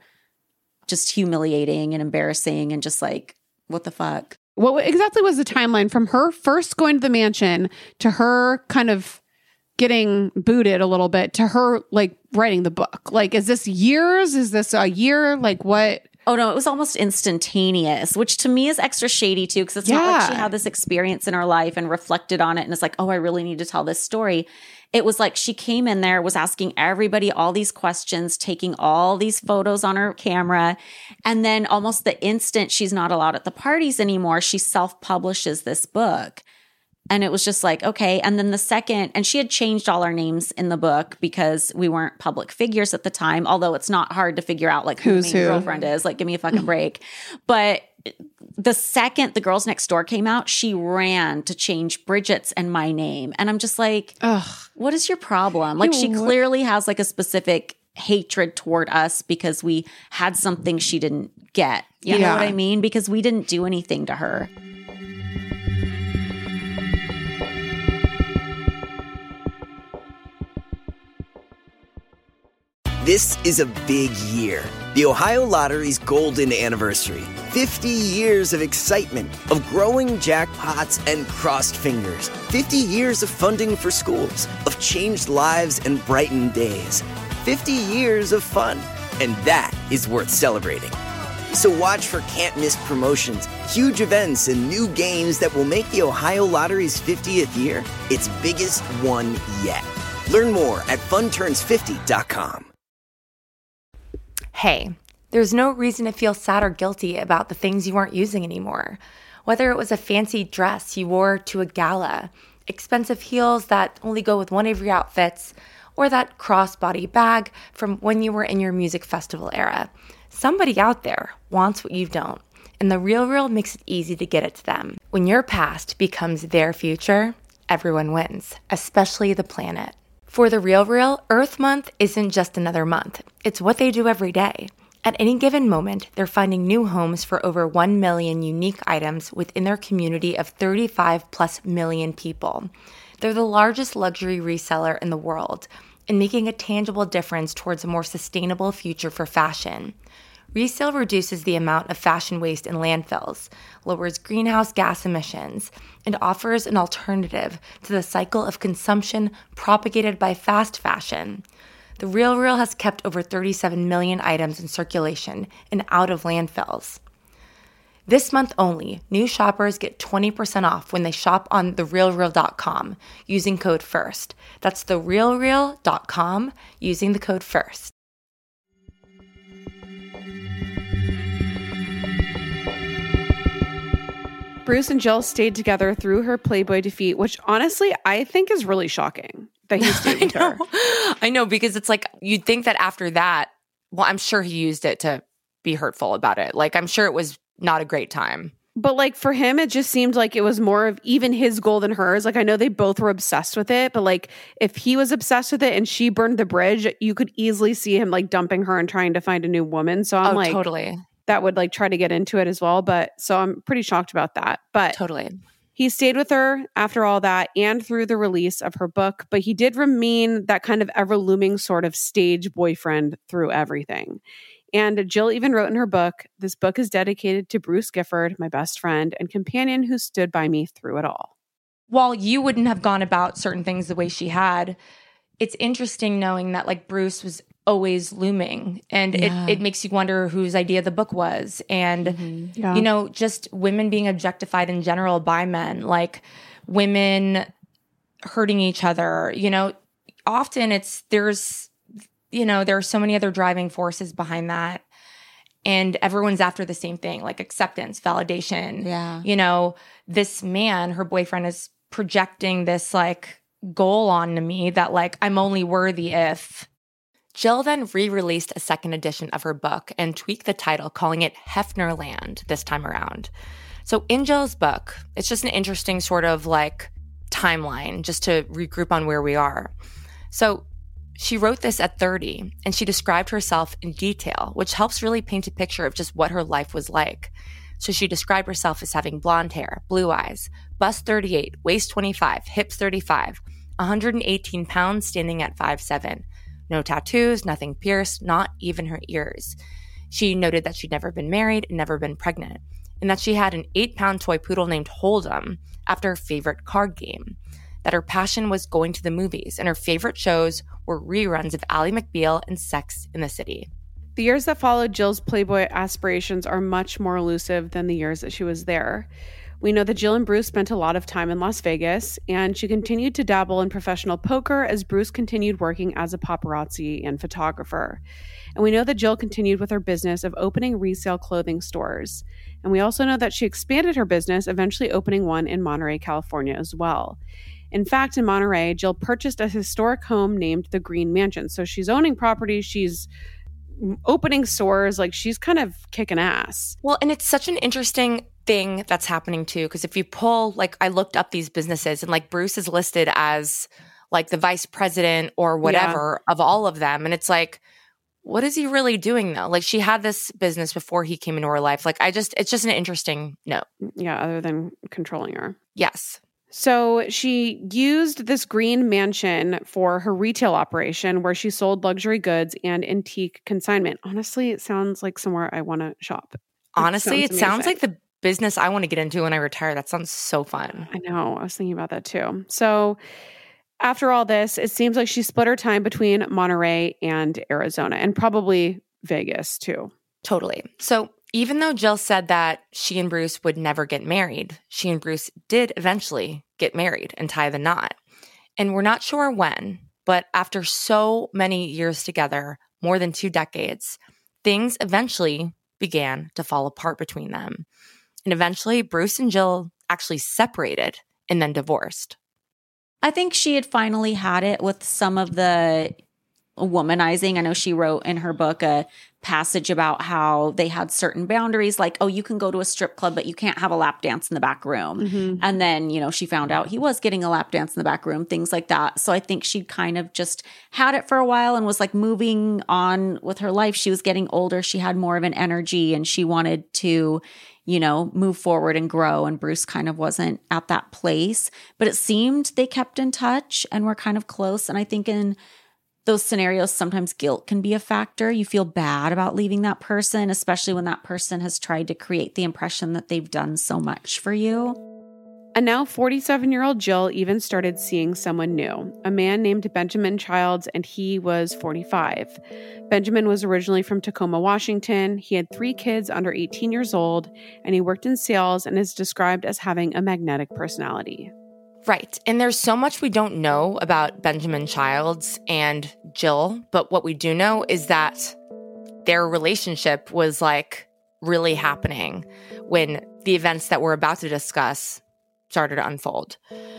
just humiliating and embarrassing and just like, what the fuck? What exactly was the timeline from her first going to the mansion to her kind of getting booted a little bit to her like writing the book? Like, is this years? Is this a year? Like what? Oh no, it was almost instantaneous, which to me is extra shady too, because it's not like she Yeah. had this experience in her life and reflected on it and it's like, oh, I really need to tell this story. It was like she came in there, was asking everybody all these questions, taking all these photos on her camera. And then almost the instant she's not allowed at the parties anymore, she self-publishes this book. And it was just like, okay. And then the second, and she had changed all our names in the book because we weren't public figures at the time, although it's not hard to figure out like who Who's the main who. girlfriend is. Like, give me a fucking break. But the second The Girls Next Door came out, she ran to change Bridget's and my name. And I'm just like, Ugh. what is your problem? Like, You she what- clearly has like a specific hatred toward us because we had something she didn't get. You know Yeah. what I mean? Because we didn't do anything to her. This is a big year. The Ohio Lottery's golden anniversary. fifty years of excitement, of growing jackpots and crossed fingers. fifty years of funding for schools, of changed lives and brightened days. fifty years of fun. And that is worth celebrating. So watch for can't-miss promotions, huge events, and new games that will make the Ohio Lottery's fiftieth year its biggest one yet. Learn more at fun turns fifty dot com. Hey, there's no reason to feel sad or guilty about the things you aren't using anymore. Whether it was a fancy dress you wore to a gala, expensive heels that only go with one of your outfits, or that crossbody bag from when you were in your music festival era. Somebody out there wants what you don't, and The Real Real makes it easy to get it to them. When your past becomes their future, everyone wins, especially the planet. For The Real Real, Earth Month isn't just another month. It's what they do every day. At any given moment, they're finding new homes for over one million unique items within their community of thirty-five plus million people. They're the largest luxury reseller in the world and making a tangible difference towards a more sustainable future for fashion. Resale reduces the amount of fashion waste in landfills, lowers greenhouse gas emissions, and offers an alternative to the cycle of consumption propagated by fast fashion. The RealReal has kept over thirty-seven million items in circulation and out of landfills. This month only, new shoppers get twenty percent off when they shop on the real real dot com using code FIRST. That's the real real dot com using the code FIRST. Bruce and Jill stayed together through her Playboy defeat, which honestly I think is really shocking that he stayed with her. I know, because it's like you'd think that after that, well, I'm sure he used it to be hurtful about it. Like, I'm sure it was not a great time. But like for him, it just seemed like it was more of even his goal than hers. Like I know they both were obsessed with it, but like if he was obsessed with it and she burned the bridge, you could easily see him like dumping her and trying to find a new woman. So I'm oh, like, totally. That would like try to get into it as well. But so I'm pretty shocked about that. But totally. He stayed with her after all that and through the release of her book, but he did remain that kind of ever looming sort of stage boyfriend through everything. And Jill even wrote in her book, "This book is dedicated to Bruce Gifford, my best friend and companion who stood by me through it all." While you wouldn't have gone about certain things the way she had, it's interesting knowing that like Bruce was always looming, and yeah. it, it makes you wonder whose idea the book was. And, mm-hmm. yeah. you know, just women being objectified in general by men, like women hurting each other, you know, often it's, there's, you know, there are so many other driving forces behind that. And everyone's after the same thing, like acceptance, validation. Yeah. You know, this man, her boyfriend, is projecting this like goal onto me that like I'm only worthy if. Jill then re-released a second edition of her book and tweaked the title, calling it Hefner Land this time around. So in Jill's book, it's just an interesting sort of like timeline just to regroup on where we are. So she wrote this at thirty, and she described herself in detail, which helps really paint a picture of just what her life was like. So she described herself as having blonde hair, blue eyes, bust thirty-eight, waist twenty-five, hips thirty-five, one hundred eighteen pounds, standing at five seven. No tattoos, nothing pierced, not even her ears. She noted that she'd never been married and never been pregnant, and that she had an eight-pound toy poodle named Hold'em after her favorite card game, that her passion was going to the movies, and her favorite shows were reruns of Ally McBeal and Sex in the City. The years that followed Jill's Playboy aspirations are much more elusive than the years that she was there. We know that Jill and Bruce spent a lot of time in Las Vegas, and she continued to dabble in professional poker as Bruce continued working as a paparazzi and photographer. And we know that Jill continued with her business of opening resale clothing stores. And we also know that she expanded her business, eventually opening one in Monterey, California as well. In fact, in Monterey, Jill purchased a historic home named the Green Mansion. So she's owning property, she's opening stores, like she's kind of kicking ass. Well, and it's such an interesting thing that's happening too, because if you pull, like I looked up these businesses, and like Bruce is listed as like the vice president or whatever yeah. of all of them. And it's like, what is he really doing though? Like she had this business before he came into her life. Like I just, it's just an interesting note. Yeah, other than controlling her. Yes. So she used this Green Mansion for her retail operation where she sold luxury goods and antique consignment. Honestly, it sounds like somewhere I want to shop. It Honestly, sounds it sounds like the business I want to get into when I retire. That sounds so fun. I know. I was thinking about that too. So after all this, it seems like she split her time between Monterey and Arizona, and probably Vegas too. Totally. So even though Jill said that she and Bruce would never get married, she and Bruce did eventually get married and tie the knot. And we're not sure when, but after so many years together, more than two decades, things eventually began to fall apart between them. And eventually, Bruce and Jill actually separated and then divorced. I think she had finally had it with some of the womanizing. I know she wrote in her book a passage about how they had certain boundaries, like, oh, you can go to a strip club, but you can't have a lap dance in the back room. Mm-hmm. And then, you know, she found out he was getting a lap dance in the back room, things like that. So I think she kind of just had it for a while and was like moving on with her life. She was getting older. She had more of an energy and she wanted to, you know, move forward and grow. And Bruce kind of wasn't at that place, but it seemed they kept in touch and were kind of close. And I think in those scenarios, sometimes guilt can be a factor. You feel bad about leaving that person, especially when that person has tried to create the impression that they've done so much for you. And now forty-seven-year-old Jill even started seeing someone new, a man named Benjamin Childs, and he was forty-five. Benjamin was originally from Tacoma, Washington. He had three kids under eighteen years old, and he worked in sales and is described as having a magnetic personality. Right. And there's so much we don't know about Benjamin Childs and Jill, but what we do know is that their relationship was like really happening when the events that we're about to discuss started to unfold.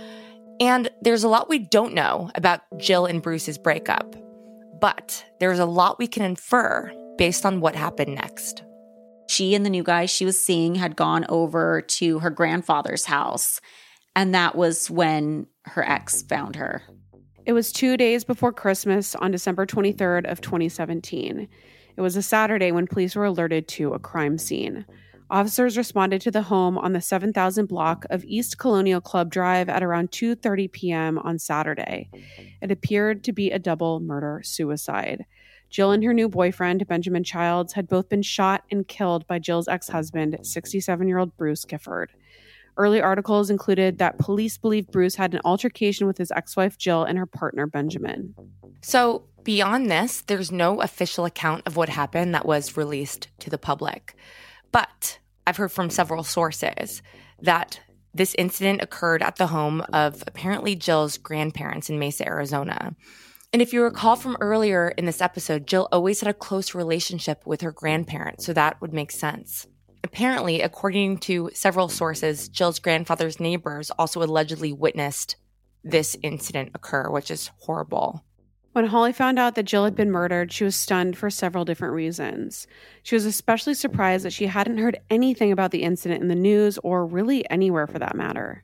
And there's a lot we don't know about Jill and Bruce's breakup, but there's a lot we can infer based on what happened next. She and the new guy she was seeing had gone over to her grandfather's house. And that was when her ex found her. It was two days before Christmas on December twenty-third of twenty seventeen. It was a Saturday when police were alerted to a crime scene. Officers responded to the home on the seven thousand block of East Colonial Club Drive at around two thirty p.m. on Saturday. It appeared to be a double murder-suicide. Jill and her new boyfriend, Benjamin Childs, had both been shot and killed by Jill's ex-husband, sixty-seven-year-old Bruce Gifford. Early articles included that police believe Bruce had an altercation with his ex-wife Jill and her partner Benjamin. So beyond this, there's no official account of what happened that was released to the public. But I've heard from several sources that this incident occurred at the home of apparently Jill's grandparents in Mesa, Arizona. And if you recall from earlier in this episode, Jill always had a close relationship with her grandparents, so that would make sense. Apparently, according to several sources, Jill's grandfather's neighbors also allegedly witnessed this incident occur, which is horrible. When Holly found out that Jill had been murdered, she was stunned for several different reasons. She was especially surprised that she hadn't heard anything about the incident in the news or really anywhere for that matter.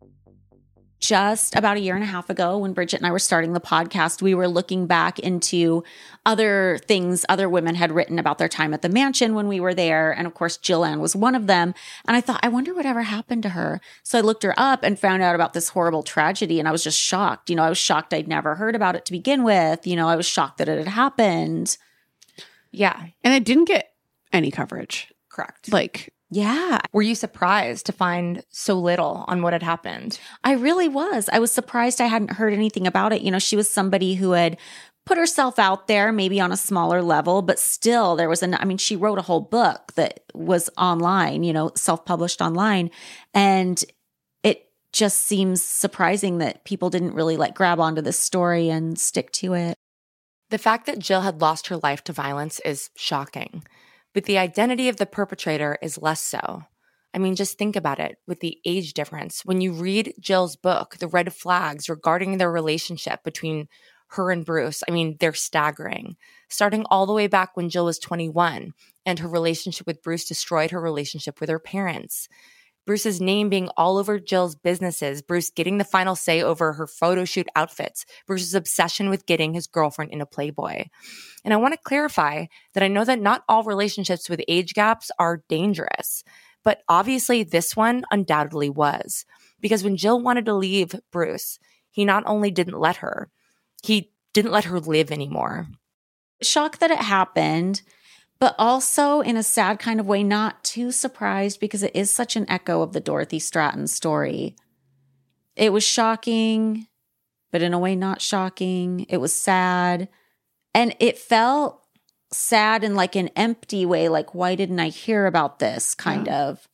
Just about a year and a half ago, when Bridget and I were starting the podcast, we were looking back into other things other women had written about their time at the mansion when we were there. And of course, Jillian was one of them. And I thought, I wonder whatever happened to her. So I looked her up and found out about this horrible tragedy. And I was just shocked. You know, I was shocked I'd never heard about it to begin with. You know, I was shocked that it had happened. Yeah. And it didn't get any coverage. Correct. Like, yeah. Were you surprised to find so little on what had happened? I really was. I was surprised I hadn't heard anything about it. You know, she was somebody who had put herself out there, maybe on a smaller level, but still there was an, I mean, she wrote a whole book that was online, you know, self-published online. And it just seems surprising that people didn't really like grab onto this story and stick to it. The fact that Jill had lost her life to violence is shocking. But the identity of the perpetrator is less so. I mean, just think about it with the age difference. When you read Jill's book, the red flags regarding their relationship between her and Bruce, I mean, they're staggering. Starting all the way back when Jill was twenty-one and her relationship with Bruce destroyed her relationship with her parents. Bruce's name being all over Jill's businesses, Bruce getting the final say over her photo shoot outfits, Bruce's obsession with getting his girlfriend in a Playboy. And I want to clarify that I know that not all relationships with age gaps are dangerous, but obviously this one undoubtedly was. Because when Jill wanted to leave Bruce, he not only didn't let her, he didn't let her live anymore. Shocked that it happened, but also in a sad kind of way, not too surprised because it is such an echo of the Dorothy Stratton story. It was shocking, but in a way not shocking. It was sad. And it felt sad in like an empty way, like, why didn't I hear about this kind yeah. of.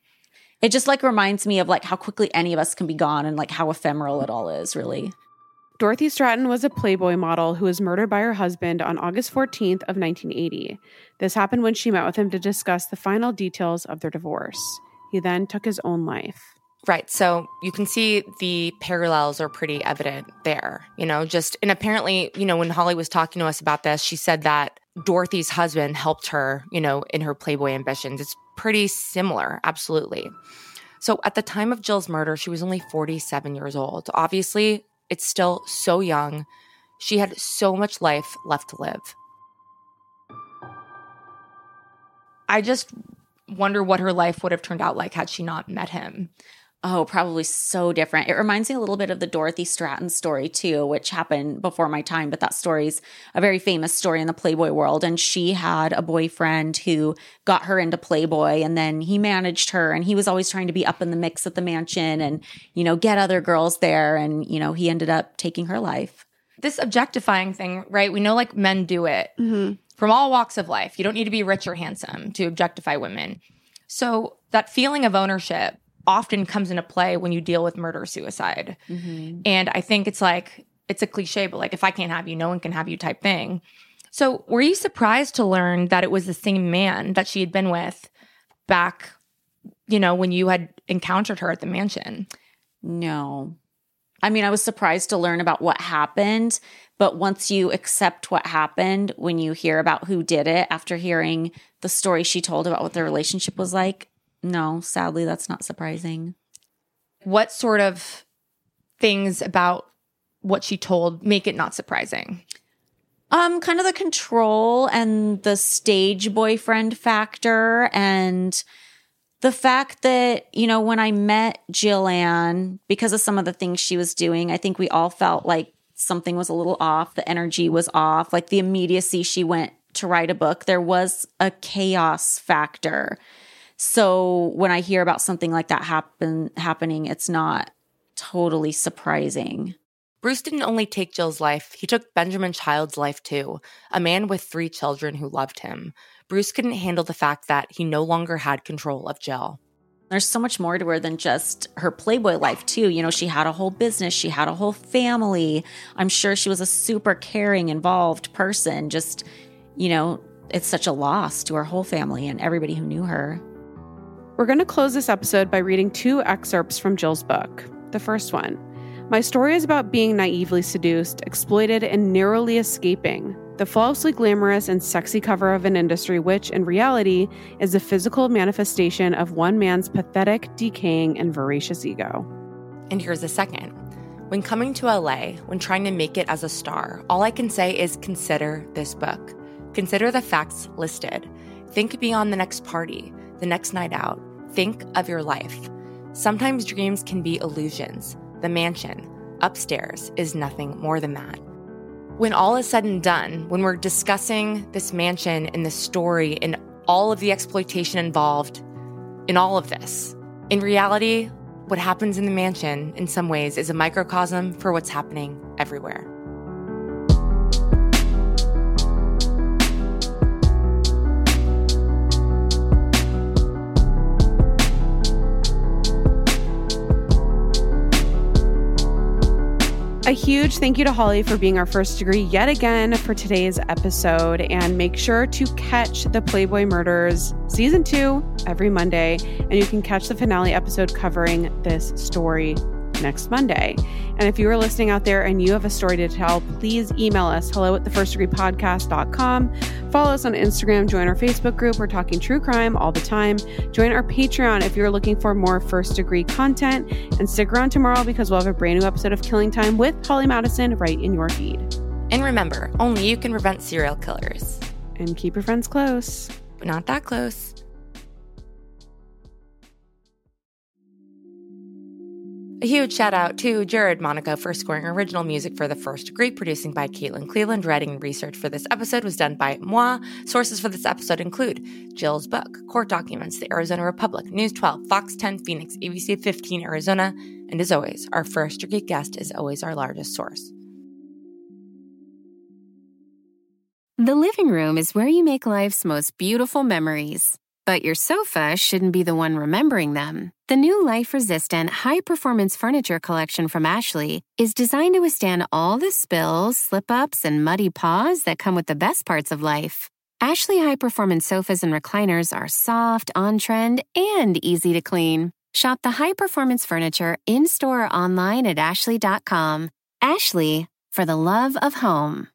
It just like reminds me of like how quickly any of us can be gone and like how ephemeral it all is, really. Dorothy Stratton was a Playboy model who was murdered by her husband on August fourteenth of nineteen eighty. This happened when she met with him to discuss the final details of their divorce. He then took his own life. Right. So you can see the parallels are pretty evident there, you know, just, and apparently, you know, when Holly was talking to us about this, she said that Dorothy's husband helped her, you know, in her Playboy ambitions. It's pretty similar. Absolutely. So at the time of Jill's murder, she was only forty-seven years old. Obviously, it's still so young. She had so much life left to live. I just wonder what her life would have turned out like had she not met him. Oh, probably so different. It reminds me a little bit of the Dorothy Stratton story too, which happened before my time, but that story's a very famous story in the Playboy world. And she had a boyfriend who got her into Playboy, and then he managed her, and he was always trying to be up in the mix at the mansion and, you know, get other girls there. And, you know, he ended up taking her life. This objectifying thing, right? We know like men do it Mm-hmm. from all walks of life. You don't need to be rich or handsome to objectify women. So that feeling of ownership often comes into play when you deal with murder-suicide. Mm-hmm. And I think it's like, it's a cliche, but like, if I can't have you, no one can have you type thing. So were you surprised to learn that it was the same man that she had been with back, you know, when you had encountered her at the mansion? No. I mean, I was surprised to learn about what happened, but once you accept what happened, when you hear about who did it, after hearing the story she told about what their relationship was like, no, sadly, that's not surprising. What sort of things about what she told make it not surprising? Um, kind of the control and the stage boyfriend factor, and the fact that, you know, when I met Jillian, because of some of the things she was doing, I think we all felt like something was a little off. The energy was off, like the immediacy she went to write a book. There was a chaos factor. So when I hear about something like that happen happening, it's not totally surprising. Bruce didn't only take Jill's life, he took Benjamin Child's life too, a man with three children who loved him. Bruce couldn't handle the fact that he no longer had control of Jill. There's so much more to her than just her Playboy life too. You know, she had a whole business, she had a whole family. I'm sure she was a super caring, involved person. Just, you know, it's such a loss to her whole family and everybody who knew her. We're going to close this episode by reading two excerpts from Jill's book. The first one. My story is about being naively seduced, exploited, and narrowly escaping the falsely glamorous and sexy cover of an industry which, in reality, is a physical manifestation of one man's pathetic, decaying, and voracious ego. And here's a second. When coming to L A, when trying to make it as a star, all I can say is consider this book. Consider the facts listed. Think beyond the next party, the next night out. Think of your life. Sometimes dreams can be illusions. The mansion, upstairs, is nothing more than that. When all is said and done, when we're discussing this mansion and this story and all of the exploitation involved in all of this, in reality, what happens in the mansion in some ways is a microcosm for what's happening everywhere. A huge thank you to Holly for being our first degree yet again for today's episode. And make sure to catch the Playboy Murders season two every Monday. And you can catch the finale episode covering this story next Monday. And if you are listening out there and you have a story to tell, please email us hello at the first degree podcast dot com. Follow us on Instagram, join our Facebook group. We're talking true crime all the time. Join our Patreon if you're looking for more first degree content, and stick around tomorrow because we'll have a brand new episode of Killing Time with Holly Madison right in your feed. And remember, only you can prevent serial killers. And keep your friends close. But not that close. A huge shout out to Jared Monaco for scoring original music for The First Degree, producing by Caitlin Cleveland. Writing and research for this episode was done by moi. Sources for this episode include Jill's book, court documents, the Arizona Republic, News twelve, Fox ten Phoenix, A B C fifteen Arizona, and as always, our First Degree guest is always our largest source. The living room is where you make life's most beautiful memories. But your sofa shouldn't be the one remembering them. The new life-resistant, high-performance furniture collection from Ashley is designed to withstand all the spills, slip-ups, and muddy paws that come with the best parts of life. Ashley high-performance sofas and recliners are soft, on-trend, and easy to clean. Shop the high-performance furniture in-store or online at ashley dot com. Ashley, for the love of home.